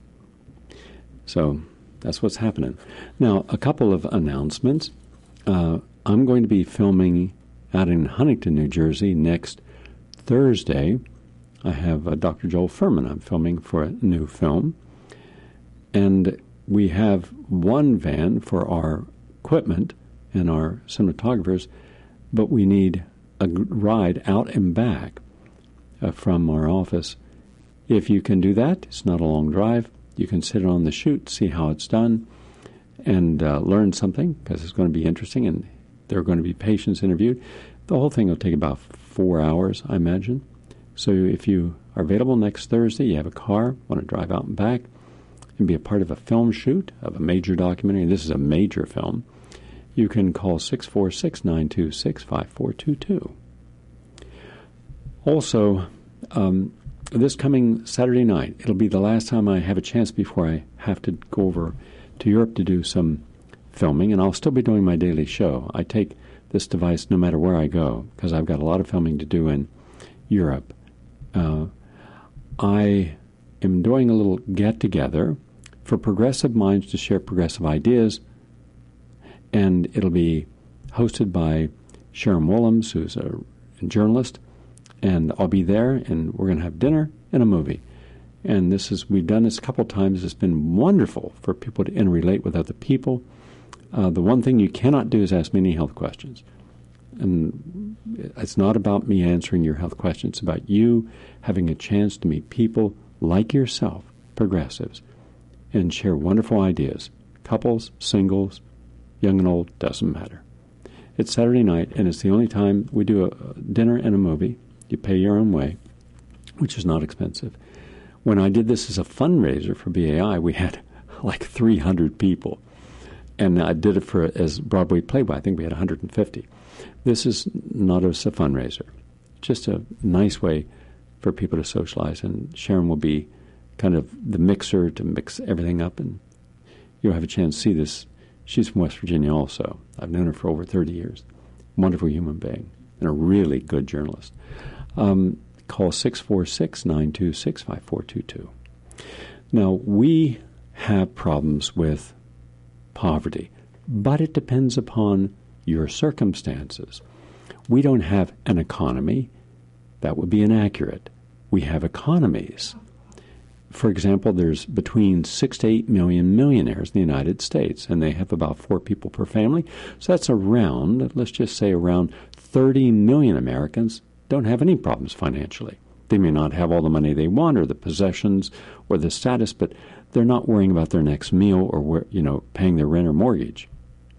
So that's what's happening. Now, a couple of announcements. Uh, I'm going to be filming out in Huntington, New Jersey next Thursday. I have uh, Doctor Joel Furman. I'm filming for a new film. And we have one van for our equipment and our cinematographers, but we need a ride out and back uh, from our office. If you can do that, it's not a long drive. You can sit on the shoot, see how it's done, and uh, learn something, because it's going to be interesting, and there are going to be patients interviewed. The whole thing will take about four hours, I imagine. So if you are available next Thursday, you have a car, want to drive out and back, and be a part of a film shoot of a major documentary, and this is a major film, you can call six four six, nine two six, five four two two. Also, um, this coming Saturday night, it'll be the last time I have a chance before I have to go over to Europe to do some filming, and I'll still be doing my daily show. I take this device no matter where I go, because I've got a lot of filming to do in Europe. Uh, I am doing a little get-together for progressive minds to share progressive ideas, and it'll be hosted by Sharon Willems, who's a journalist, and I'll be there, and we're going to have dinner and a movie. And this is, we've done this a couple times. It's been wonderful for people to interrelate with other people. Uh, the one thing you cannot do is ask me any health questions. And it's not about me answering your health questions. It's about you having a chance to meet people like yourself, progressives, and share wonderful ideas. Couples, singles, young and old, doesn't matter. It's Saturday night, and it's the only time we do a dinner and a movie. You pay your own way, which is not expensive. When I did this as a fundraiser for B A I, we had like three hundred people. And I did it for as Broadway Playboy. I think we had one hundred fifty. This is not as a fundraiser. Just a nice way for people to socialize. And Sharon will be kind of the mixer to mix everything up. And you'll have a chance to see this. She's from West Virginia also. I've known her for over thirty years. Wonderful human being and a really good journalist. Um, call six four six, nine two six, five four two two. Now, we have problems with poverty, but it depends upon your circumstances. We don't have an economy. That would be inaccurate. We have economies. For example, there's between six to eight million millionaires in the United States, and they have about four people per family. So that's around, let's just say around thirty million Americans don't have any problems financially. They may not have all the money they want or the possessions or the status, but they're not worrying about their next meal or where, you know, paying their rent or mortgage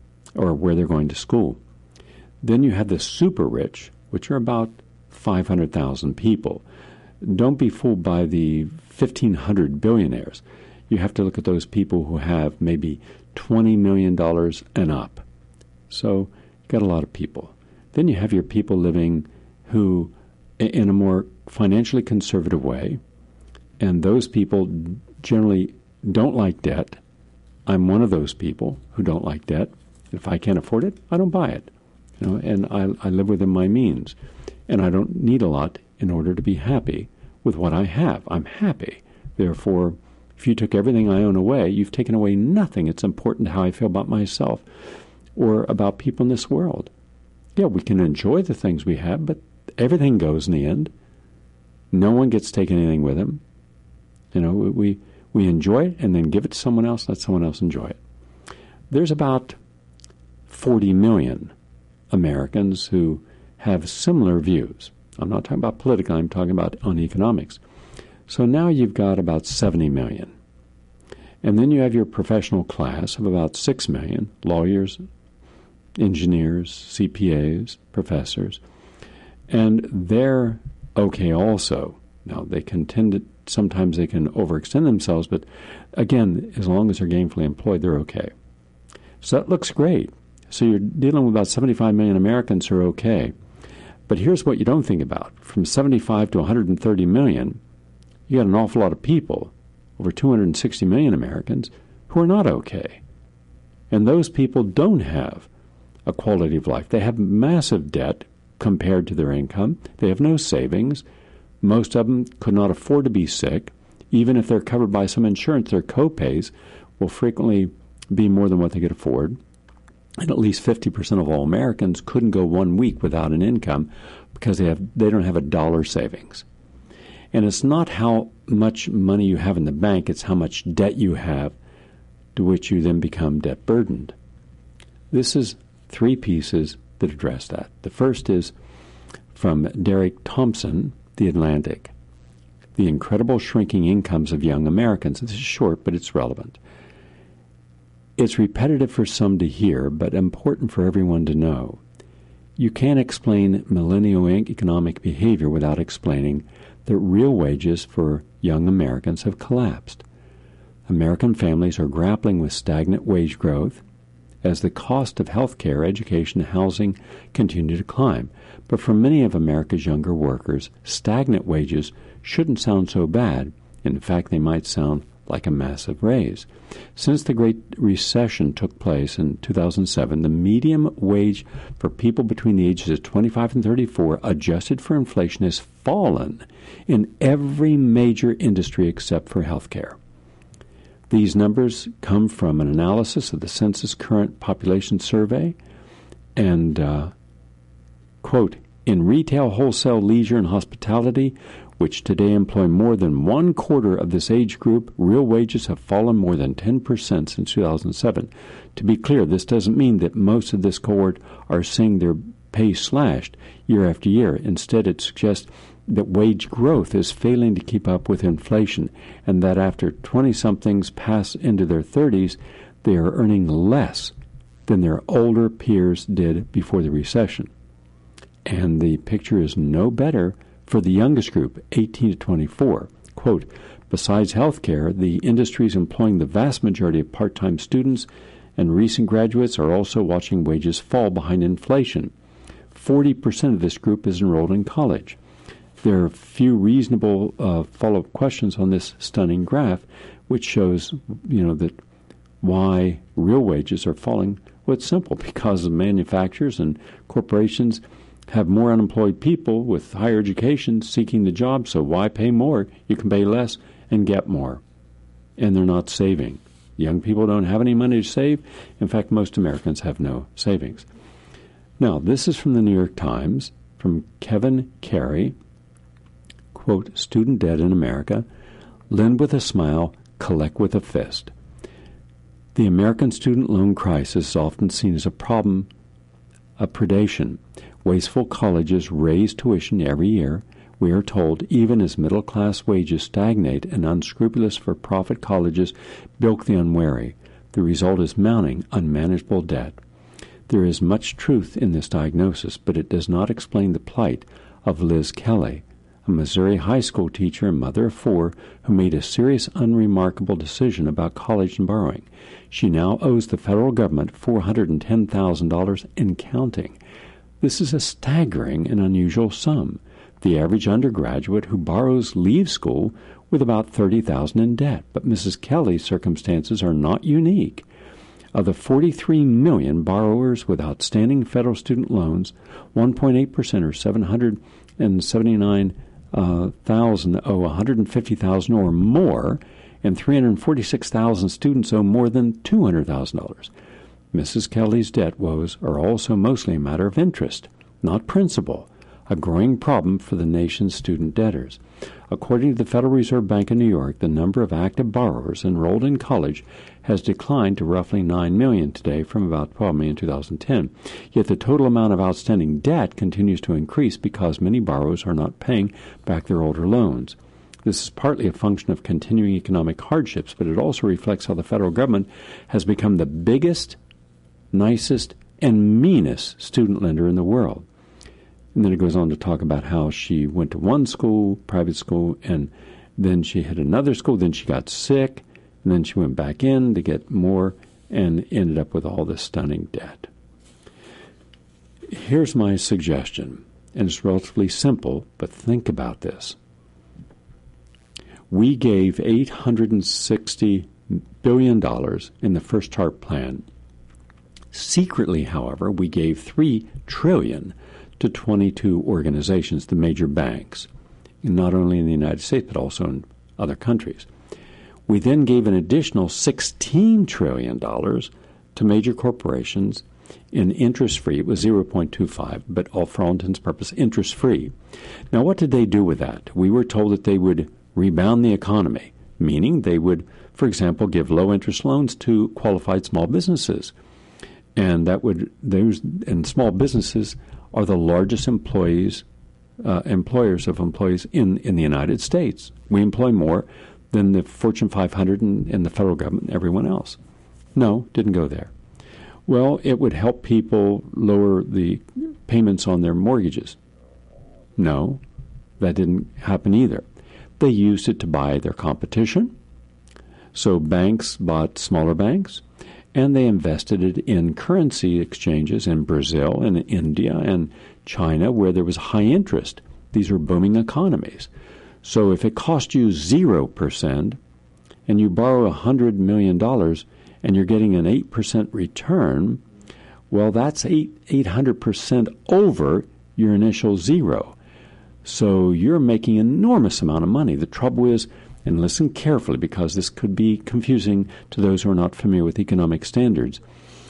or where they're going to school. Then you have the super rich, which are about five hundred thousand people. Don't be fooled by the fifteen hundred billionaires. You have to look at those people who have maybe twenty million dollars and up. So you've got a lot of people. Then you have your people living who, in a more financially conservative way, and those people generally don't like debt. I'm one of those people who don't like debt. If I can't afford it, I don't buy it. You know, and I, I live within my means. And I don't need a lot in order to be happy with what I have. I'm happy. Therefore, if you took everything I own away, you've taken away nothing. It's important how I feel about myself or about people in this world. Yeah, we can enjoy the things we have, but everything goes in the end. No one gets taken anything with them. You know, we we enjoy it and then give it to someone else, let someone else enjoy it. There's about forty million Americans who have similar views. I'm not talking about political, I'm talking about on economics. So now you've got about seventy million. And then you have your professional class of about six million, lawyers, engineers, C P As, professors. And they're okay also. Now, they can tend to, sometimes they can overextend themselves, but again, as long as they're gainfully employed, they're okay. So that looks great. So you're dealing with about seventy-five million Americans who are okay. But here's what you don't think about. From seventy-five to one hundred thirty million, you got an awful lot of people, over two hundred sixty million Americans, who are not okay. And those people don't have a quality of life. They have massive debt compared to their income. They have no savings. Most of them could not afford to be sick. Even if they're covered by some insurance, their co-pays will frequently be more than what they could afford. And at least fifty percent of all Americans couldn't go one week without an income because they have they don't have a dollar savings. And it's not how much money you have in the bank, it's how much debt you have to which you then become debt burdened. This is three pieces that address that. The first is from Derek Thompson, The Atlantic. The incredible shrinking incomes of young Americans. This is short, but it's relevant. It's repetitive for some to hear, but important for everyone to know. You can't explain millennial economic behavior without explaining that real wages for young Americans have collapsed. American families are grappling with stagnant wage growth as the cost of health care, education, and housing continue to climb. But for many of America's younger workers, stagnant wages shouldn't sound so bad. In fact, they might sound like a massive raise. Since the Great Recession took place in two thousand seven, the median wage for people between the ages of twenty-five and thirty-four, adjusted for inflation, has fallen in every major industry except for healthcare. These numbers come from an analysis of the Census Current Population Survey, and, uh, quote, in retail, wholesale, leisure, and hospitality, which today employ more than one quarter of this age group, real wages have fallen more than ten percent since two thousand seven. To be clear, this doesn't mean that most of this cohort are seeing their pay slashed year after year. Instead, it suggests that wage growth is failing to keep up with inflation, and that after twenty-somethings pass into their thirties, they are earning less than their older peers did before the recession. And the picture is no better for the youngest group, eighteen to twenty-four. Quote, besides healthcare, the industries employing the vast majority of part-time students and recent graduates are also watching wages fall behind inflation. forty percent of this group is enrolled in college. There are a few reasonable uh, follow-up questions on this stunning graph, which shows, you know, that why real wages are falling. Well, it's simple, because the manufacturers and corporations have more unemployed people with higher education seeking the job, so why pay more? You can pay less and get more. And they're not saving. Young people don't have any money to save. In fact, most Americans have no savings. Now, this is from the New York Times, from Kevin Carey. Quote, student debt in America, lend with a smile, collect with a fist. The American student loan crisis is often seen as a problem of predation. Wasteful colleges raise tuition every year, we are told, even as middle-class wages stagnate, and unscrupulous for-profit colleges bilk the unwary. The result is mounting, unmanageable debt. There is much truth in this diagnosis, but it does not explain the plight of Liz Kelly, a Missouri high school teacher and mother of four who made a serious, unremarkable decision about college and borrowing. She now owes the federal government four hundred ten thousand dollars and counting. This is a staggering and unusual sum. The average undergraduate who borrows leaves school with about thirty thousand dollars in debt, but Missus Kelly's circumstances are not unique. Of the forty-three million borrowers with outstanding federal student loans, one point eight percent or seven hundred seventy-nine thousand uh, owe one hundred fifty thousand dollars or more, and three hundred forty-six thousand students owe more than two hundred thousand dollars. Missus Kelly's debt woes are also mostly a matter of interest, not principal, a growing problem for the nation's student debtors. According to the Federal Reserve Bank of New York, the number of active borrowers enrolled in college has declined to roughly nine million today from about twelve million in two thousand ten. Yet the total amount of outstanding debt continues to increase because many borrowers are not paying back their older loans. This is partly a function of continuing economic hardships, but it also reflects how the federal government has become the biggest, nicest, and meanest student lender in the world. And then it goes on to talk about how she went to one school, private school, and then she hit another school, then she got sick, and then she went back in to get more and ended up with all this stunning debt. Here's my suggestion, and it's relatively simple, but think about this. We gave eight hundred sixty billion dollars in the first TARP plan. Secretly, however, we gave three trillion dollars to twenty-two organizations, the major banks, not only in the United States but also in other countries. We then gave an additional sixteen trillion dollars to major corporations in interest-free. It was zero point two five, but all for all intents and purposes, interest-free. Now, what did they do with that? We were told that they would rebound the economy, meaning they would, for example, give low-interest loans to qualified small businesses. And that would, those, and small businesses are the largest employees, uh, employers of employees in, in the United States. We employ more than the Fortune five hundred and, and the federal government and everyone else. No, didn't go there. Well, it would help people lower the payments on their mortgages. No, that didn't happen either. They used it to buy their competition. So banks bought smaller banks, and they invested it in currency exchanges in Brazil and India and China where there was high interest. These are booming economies. So if it cost you zero percent and you borrow one hundred million dollars and you're getting an eight percent return, well, that's eight, eight hundred percent over your initial zero. So you're making an enormous amount of money. The trouble is, and listen carefully because this could be confusing to those who are not familiar with economic standards,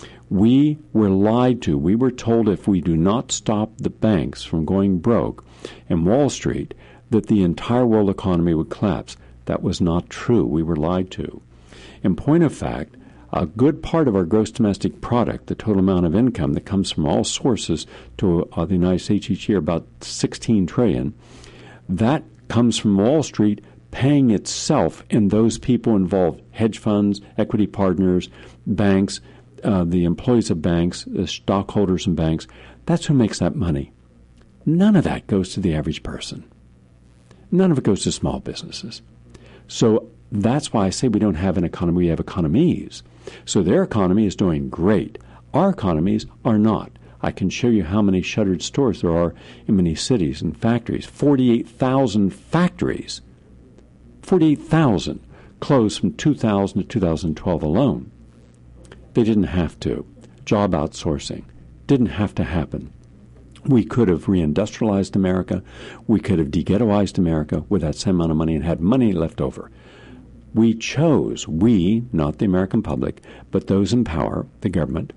we were lied to. We were told if we do not stop the banks from going broke and Wall Street, that the entire world economy would collapse. That was not true. We were lied to. In point of fact, a good part of our gross domestic product, the total amount of income that comes from all sources to uh, the United States each year, about sixteen trillion dollars, that comes from Wall Street paying itself and those people involved, hedge funds, equity partners, banks, uh, the employees of banks, the stockholders in banks. That's who makes that money. None of that goes to the average person. None of it goes to small businesses. So that's why I say we don't have an economy, we have economies. So their economy is doing great. Our economies are not. I can show you how many shuttered stores there are in many cities and factories. forty-eight thousand factories. forty-eight thousand closed from two thousand to two thousand twelve alone. They didn't have to. Job outsourcing didn't have to happen. We could have reindustrialized America. We could have de-ghettoized America with that same amount of money and had money left over. We chose, we, not the American public, but those in power, the government,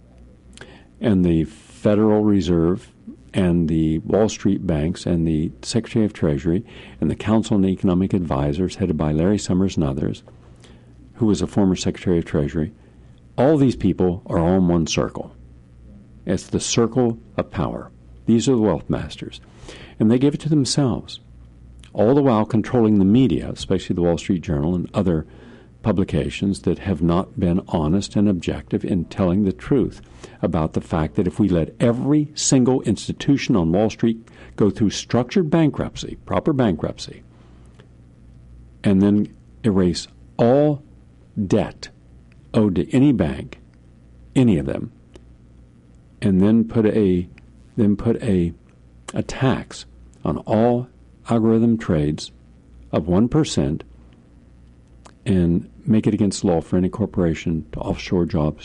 and the Federal Reserve, and the Wall Street banks, and the Secretary of Treasury, and the Council on Economic Advisors, headed by Larry Summers and others, who was a former Secretary of Treasury. All these people are all in one circle. It's the circle of power. These are the wealth masters. And they give it to themselves, all the while controlling the media, especially the Wall Street Journal and other publications that have not been honest and objective in telling the truth about the fact that if we let every single institution on Wall Street go through structured bankruptcy, proper bankruptcy, and then erase all debt owed to any bank, any of them, and then put a then put a a tax on all algorithm trades of one percent and make it against law for any corporation to offshore jobs,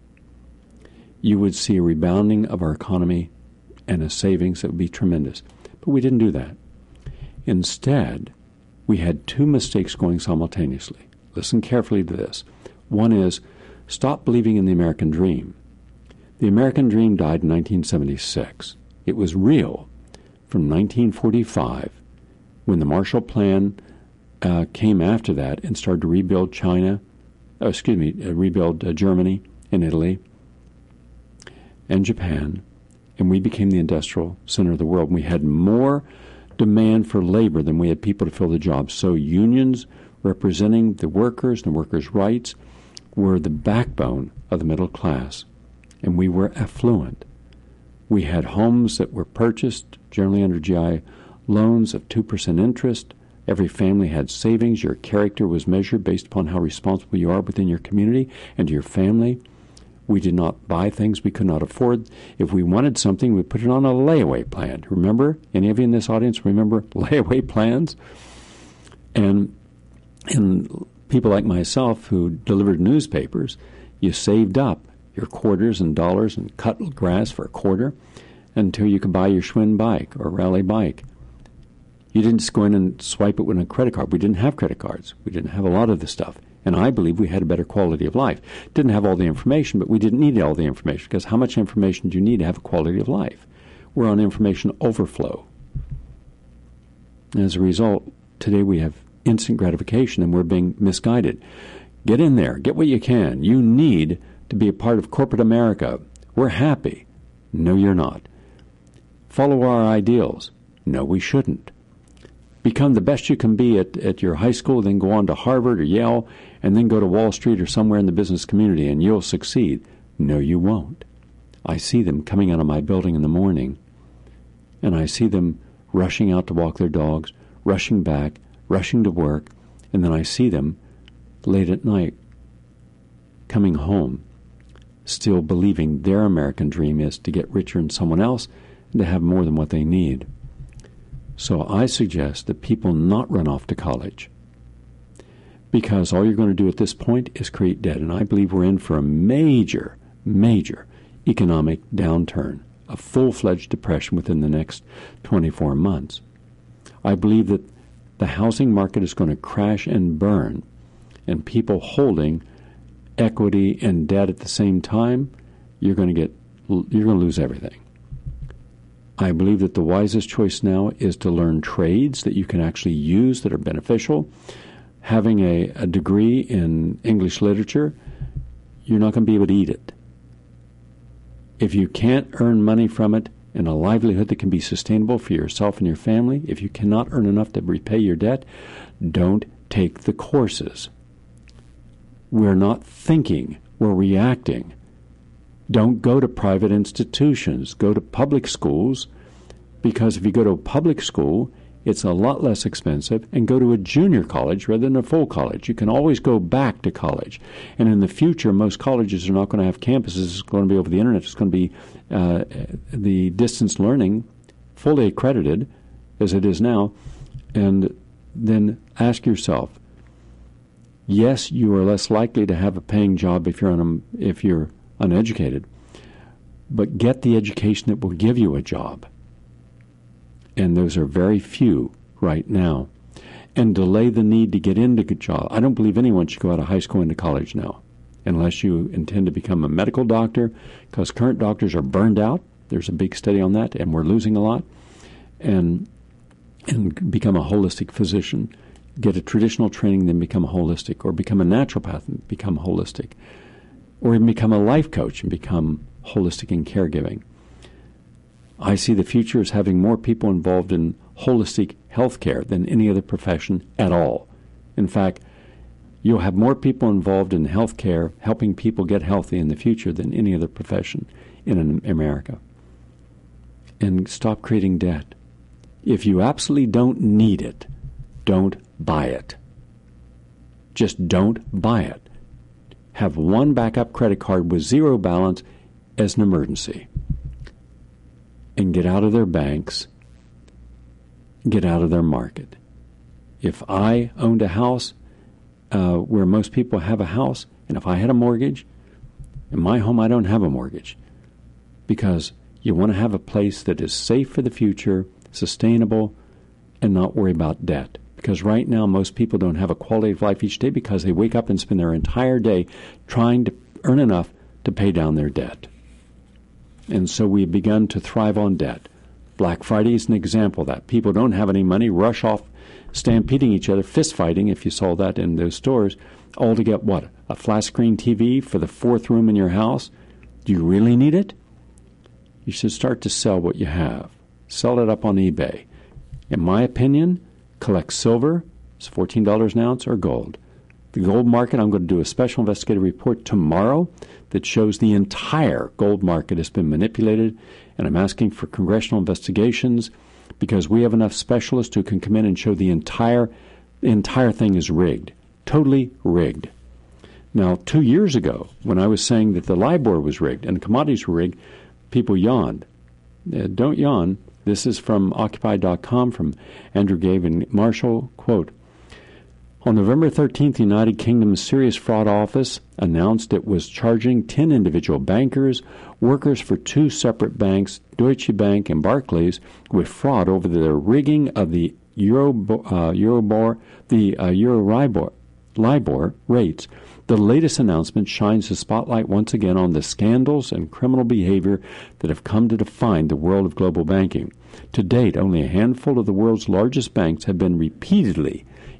you would see a rebounding of our economy and a savings that would be tremendous. But we didn't do that. Instead, we had two mistakes going simultaneously. Listen carefully to this. One is, stop believing in the American dream. The American dream died in nineteen seventy-six. It was real from nineteen forty-five, when the Marshall Plan uh, came after that and started to rebuild China, oh, excuse me, uh, rebuild uh, Germany and Italy and Japan, and we became the industrial center of the world. We had more demand for labor than we had people to fill the jobs. So unions representing the workers and the workers' rights were the backbone of the middle class, and we were affluent. We had homes that were purchased, generally under G I loans of two percent interest. Every family had savings. Your character was measured based upon how responsible you are within your community and your family. We did not buy things we could not afford. If we wanted something, we put it on a layaway plan. Remember? Any of you in this audience remember layaway plans? And, and people like myself who delivered newspapers, you saved up your quarters and dollars and cut grass for a quarter until you could buy your Schwinn bike or rally bike. You didn't just go in and swipe it with a credit card. We didn't have credit cards. We didn't have a lot of the stuff. And I believe we had a better quality of life. Didn't have all the information, but we didn't need all the information, because how much information do you need to have a quality of life? We're on information overflow. As a result, today we have instant gratification and we're being misguided. Get in there. Get what you can. You need to be a part of corporate America. We're happy. No, you're not. Follow our ideals. No, we shouldn't. Become the best you can be at, at your high school, then go on to Harvard or Yale, and then go to Wall Street or somewhere in the business community, and you'll succeed. No, you won't. I see them coming out of my building in the morning, and I see them rushing out to walk their dogs, rushing back, rushing to work, and then I see them late at night coming home, still believing their American dream is to get richer than someone else and to have more than what they need. So I suggest that people not run off to college, because all you're going to do at this point is create debt. And I believe we're in for a major, major economic downturn, a full-fledged depression within the next twenty-four months. I believe that the housing market is going to crash and burn, and people holding equity and debt at the same time, you're going to get, you're going to lose everything. I believe that the wisest choice now is to learn trades that you can actually use that are beneficial. Having a, a degree in English literature, you're not going to be able to eat it. If you can't earn money from it and a livelihood that can be sustainable for yourself and your family, if you cannot earn enough to repay your debt, don't take the courses. We're not thinking, we're reacting. Don't go to private institutions. Go to public schools, because if you go to a public school, it's a lot less expensive, and go to a junior college rather than a full college. You can always go back to college. And in the future, most colleges are not going to have campuses. It's going to be over the internet. It's going to be uh, the distance learning, fully accredited, as it is now. And then ask yourself, yes, you are less likely to have a paying job if you're un- if you're uneducated, but get the education that will give you a job. And those are very few right now. And delay the need to get into a job. I don't believe anyone should go out of high school into college now, unless you intend to become a medical doctor, because current doctors are burned out. There's a big study on that, and we're losing a lot. And and become a holistic physician. Get a traditional training, then become a holistic, or become a naturopath and become holistic, or even become a life coach and become holistic in caregiving. I see the future as having more people involved in holistic healthcare than any other profession at all. In fact, you'll have more people involved in healthcare, helping people get healthy in the future than any other profession in America. And stop creating debt. If you absolutely don't need it, don't buy it. Just don't buy it. Have one backup credit card with zero balance as an emergency. And get out of their banks. Get out of their market. If I owned a house uh, where most people have a house, and if I had a mortgage, in my home I don't have a mortgage, because you want to have a place that is safe for the future, sustainable, and not worry about debt. Because right now most people don't have a quality of life each day because they wake up and spend their entire day trying to earn enough to pay down their debt. And so we've begun to thrive on debt. Black Friday is an example of that. People don't have any money, rush off, stampeding each other, fist fighting, if you saw that in those stores, all to get what? A flat screen T V for the fourth room in your house? Do you really need it? You should start to sell what you have. Sell it up on eBay. In my opinion, collect silver, it's fourteen dollars an ounce, or gold. The gold market, I'm going to do a special investigative report tomorrow that shows the entire gold market has been manipulated, and I'm asking for congressional investigations because we have enough specialists who can come in and show the entire, the entire thing is rigged, totally rigged. Now, two years ago, when I was saying that the LIBOR was rigged and commodities were rigged, people yawned. Uh, don't yawn. This is from Occupy dot com from Andrew Gave and Marshall. Quote, on November thirteenth, the United Kingdom's Serious Fraud Office announced it was charging ten individual bankers, workers for two separate banks, Deutsche Bank and Barclays, with fraud over the rigging of the Euro, uh, Eurobor, the uh, Euro LIBOR rates. The latest announcement shines the spotlight once again on the scandals and criminal behavior that have come to define the world of global banking. To date, only a handful of the world's largest banks have been repeatedly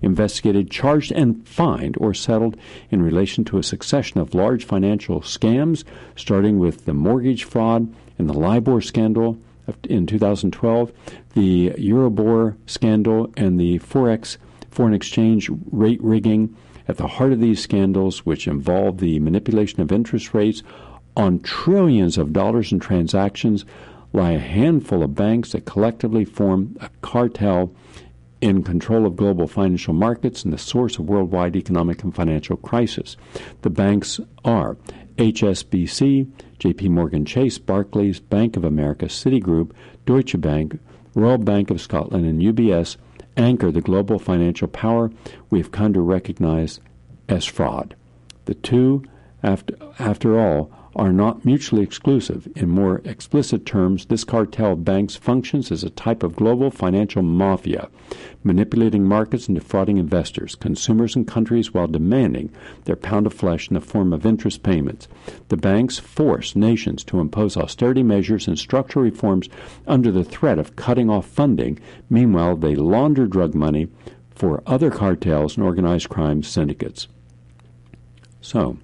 investigated, charged, and fined or settled in relation to a succession of large financial scams, starting with the mortgage fraud and the LIBOR scandal in two thousand twelve, the Euribor scandal, and the Forex foreign exchange rate rigging. At the heart of these scandals, which involve the manipulation of interest rates on trillions of dollars in transactions, lie a handful of banks that collectively form a cartel in control of global financial markets and the source of worldwide economic and financial crisis. The banks are H S B C, J P Morgan Chase, Barclays, Bank of America, Citigroup, Deutsche Bank, Royal Bank of Scotland, and U B S anchor the global financial power we have come to recognize as fraud. The two, after, after all, are not mutually exclusive. In more explicit terms, this cartel of banks functions as a type of global financial mafia, manipulating markets and defrauding investors, consumers, and countries while demanding their pound of flesh in the form of interest payments. The banks force nations to impose austerity measures and structural reforms under the threat of cutting off funding. Meanwhile, they launder drug money for other cartels and organized crime syndicates. So,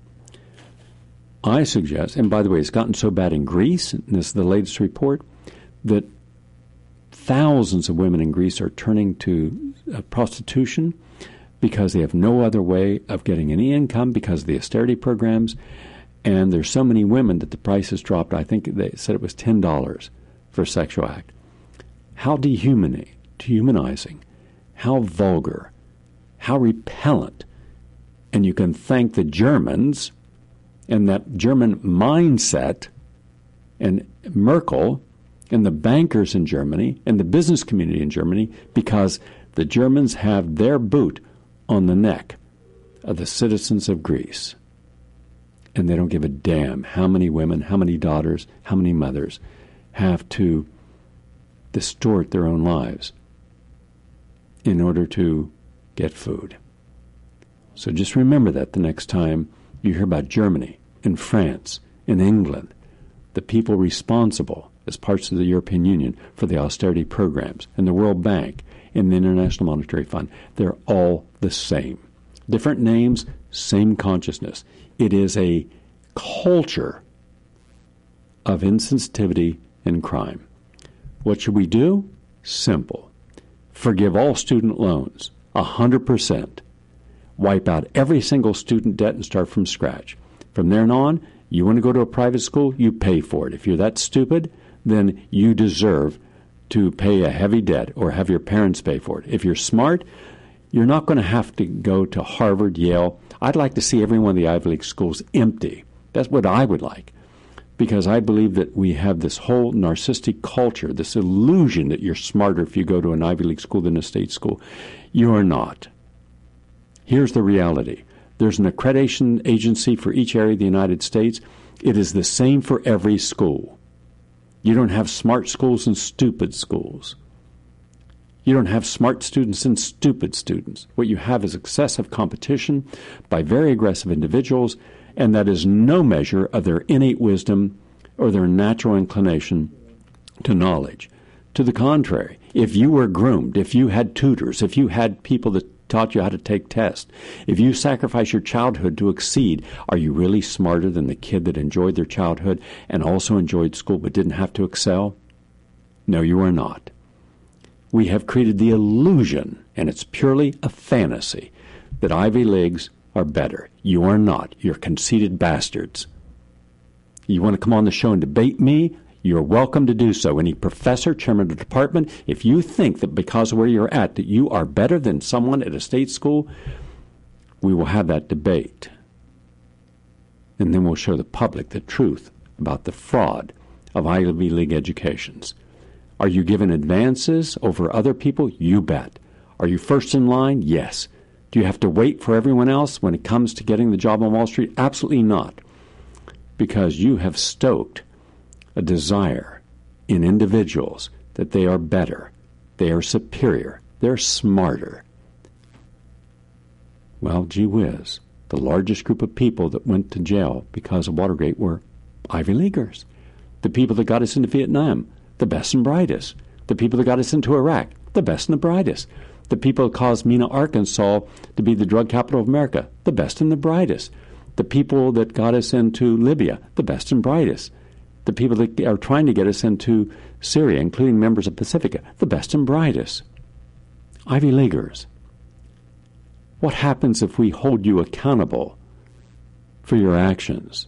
I suggest, and by the way, it's gotten so bad in Greece, and this is the latest report, that thousands of women in Greece are turning to uh, prostitution because they have no other way of getting any income because of the austerity programs. And there's so many women that the price has dropped. I think they said it was ten dollars for a sexual act. How dehumanizing, dehumanizing, how vulgar, how repellent. And you can thank the Germans and that German mindset, and Merkel, and the bankers in Germany, and the business community in Germany, because the Germans have their boot on the neck of the citizens of Greece. And they don't give a damn how many women, how many daughters, how many mothers have to distort their own lives in order to get food. So just remember that the next time you hear about Germany, in France, in England, the people responsible as parts of the European Union for the austerity programs, and the World Bank, and the International Monetary Fund, they're all the same. Different names, same consciousness. It is a culture of insensitivity and crime. What should we do? Simple. Forgive all student loans, one hundred percent. Wipe out every single student debt and start from scratch. From there on, you want to go to a private school, you pay for it. If you're that stupid, then you deserve to pay a heavy debt or have your parents pay for it. If you're smart, you're not going to have to go to Harvard, Yale. I'd like to see every one of the Ivy League schools empty. That's what I would like, because I believe that we have this whole narcissistic culture, this illusion that you're smarter if you go to an Ivy League school than a state school. You are not. Here's the reality. There's an accreditation agency for each area of the United States. It is the same for every school. You don't have smart schools and stupid schools. You don't have smart students and stupid students. What you have is excessive competition by very aggressive individuals, and that is no measure of their innate wisdom or their natural inclination to knowledge. To the contrary, if you were groomed, if you had tutors, if you had people that taught you how to take tests, if you sacrifice your childhood to exceed, are you really smarter than the kid that enjoyed their childhood and also enjoyed school but didn't have to excel? No, you are not. We have created the illusion, and it's purely a fantasy, that Ivy Leagues are better. You are not. You're conceited bastards. You want to come on the show and debate me? You're welcome to do so. Any professor, chairman of the department, if you think that because of where you're at that you are better than someone at a state school, we will have that debate. And then we'll show the public the truth about the fraud of Ivy League educations. Are you given advances over other people? You bet. Are you first in line? Yes. Do you have to wait for everyone else when it comes to getting the job on Wall Street? Absolutely not. Because you have stoked a desire in individuals that they are better, they are superior, they're smarter. Well, gee whiz, the largest group of people that went to jail because of Watergate were Ivy Leaguers. The people that got us into Vietnam, the best and brightest. The people that got us into Iraq, the best and the brightest. The people that caused Mena, Arkansas to be the drug capital of America, the best and the brightest. The people that got us into Libya, the best and brightest. The people that are trying to get us into Syria, including members of Pacifica, the best and brightest. Ivy Leaguers. What happens if we hold you accountable for your actions?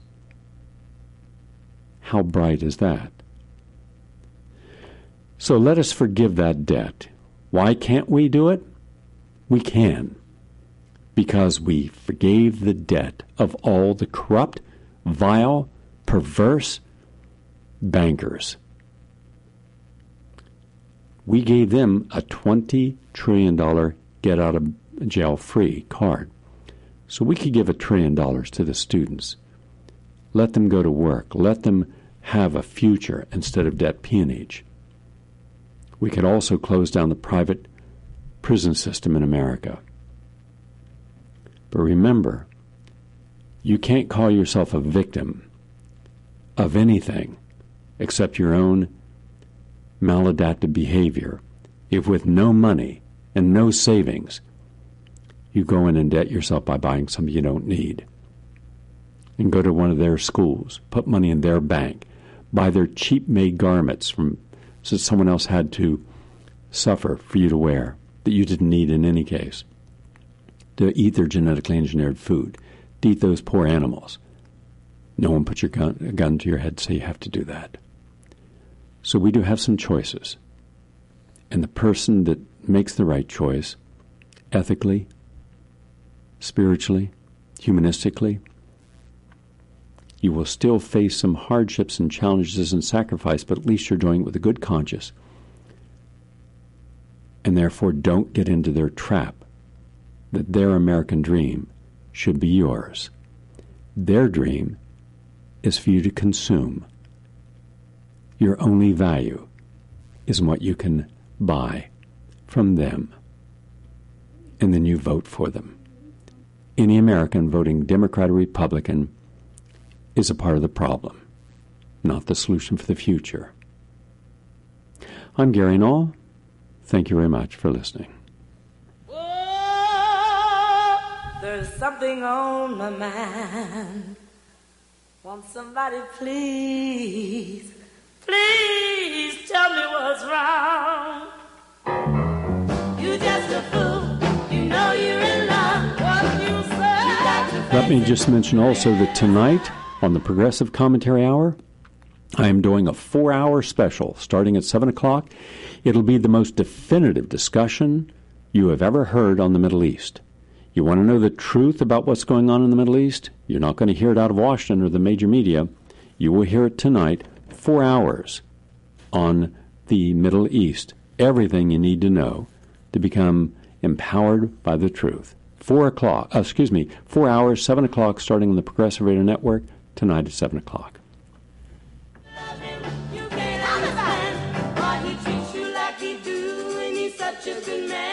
How bright is that? So let us forgive that debt. Why can't we do it? We can. Because we forgave the debt of all the corrupt, vile, perverse bankers. We gave them a twenty trillion dollars get-out-of-jail-free card. So we could give a trillion dollars to the students. Let them go to work. Let them have a future instead of debt peonage. We could also close down the private prison system in America. But remember, you can't call yourself a victim of anything except your own maladaptive behavior if with no money and no savings you go in and debt yourself by buying something you don't need and go to one of their schools, put money in their bank, buy their cheap-made garments from so someone else had to suffer for you to wear that you didn't need in any case, to eat their genetically engineered food, to eat those poor animals. No one put your gun, a gun to your head and say you have to do that. So we do have some choices. And the person that makes the right choice, ethically, spiritually, humanistically, you will still face some hardships and challenges and sacrifice, but at least you're doing it with a good conscience. And therefore don't get into their trap that their American dream should be yours. Their dream is for you to consume. Your only value is in what you can buy from them. And then you vote for them. Any American voting Democrat or Republican is a part of the problem, not the solution for the future. I'm Gary Null. Thank you very much for listening. Oh, there's something on my mind. Won't somebody please, please tell me what's wrong? You just a fool. You know you're in love. What you say? Let me just mention also that tonight on the Progressive Commentary Hour, I am doing a four-hour special starting at seven o'clock. It'll be the most definitive discussion you have ever heard on the Middle East. You want to know the truth about what's going on in the Middle East? You're not going to hear it out of Washington or the major media. You will hear it tonight, four hours on the Middle East. Everything you need to know to become empowered by the truth. Four o'clock, uh, excuse me, four hours, seven o'clock, starting on the Progressive Radio Network, tonight at seven o'clock. You can't understand why he treats you like he do, and he's such a good man.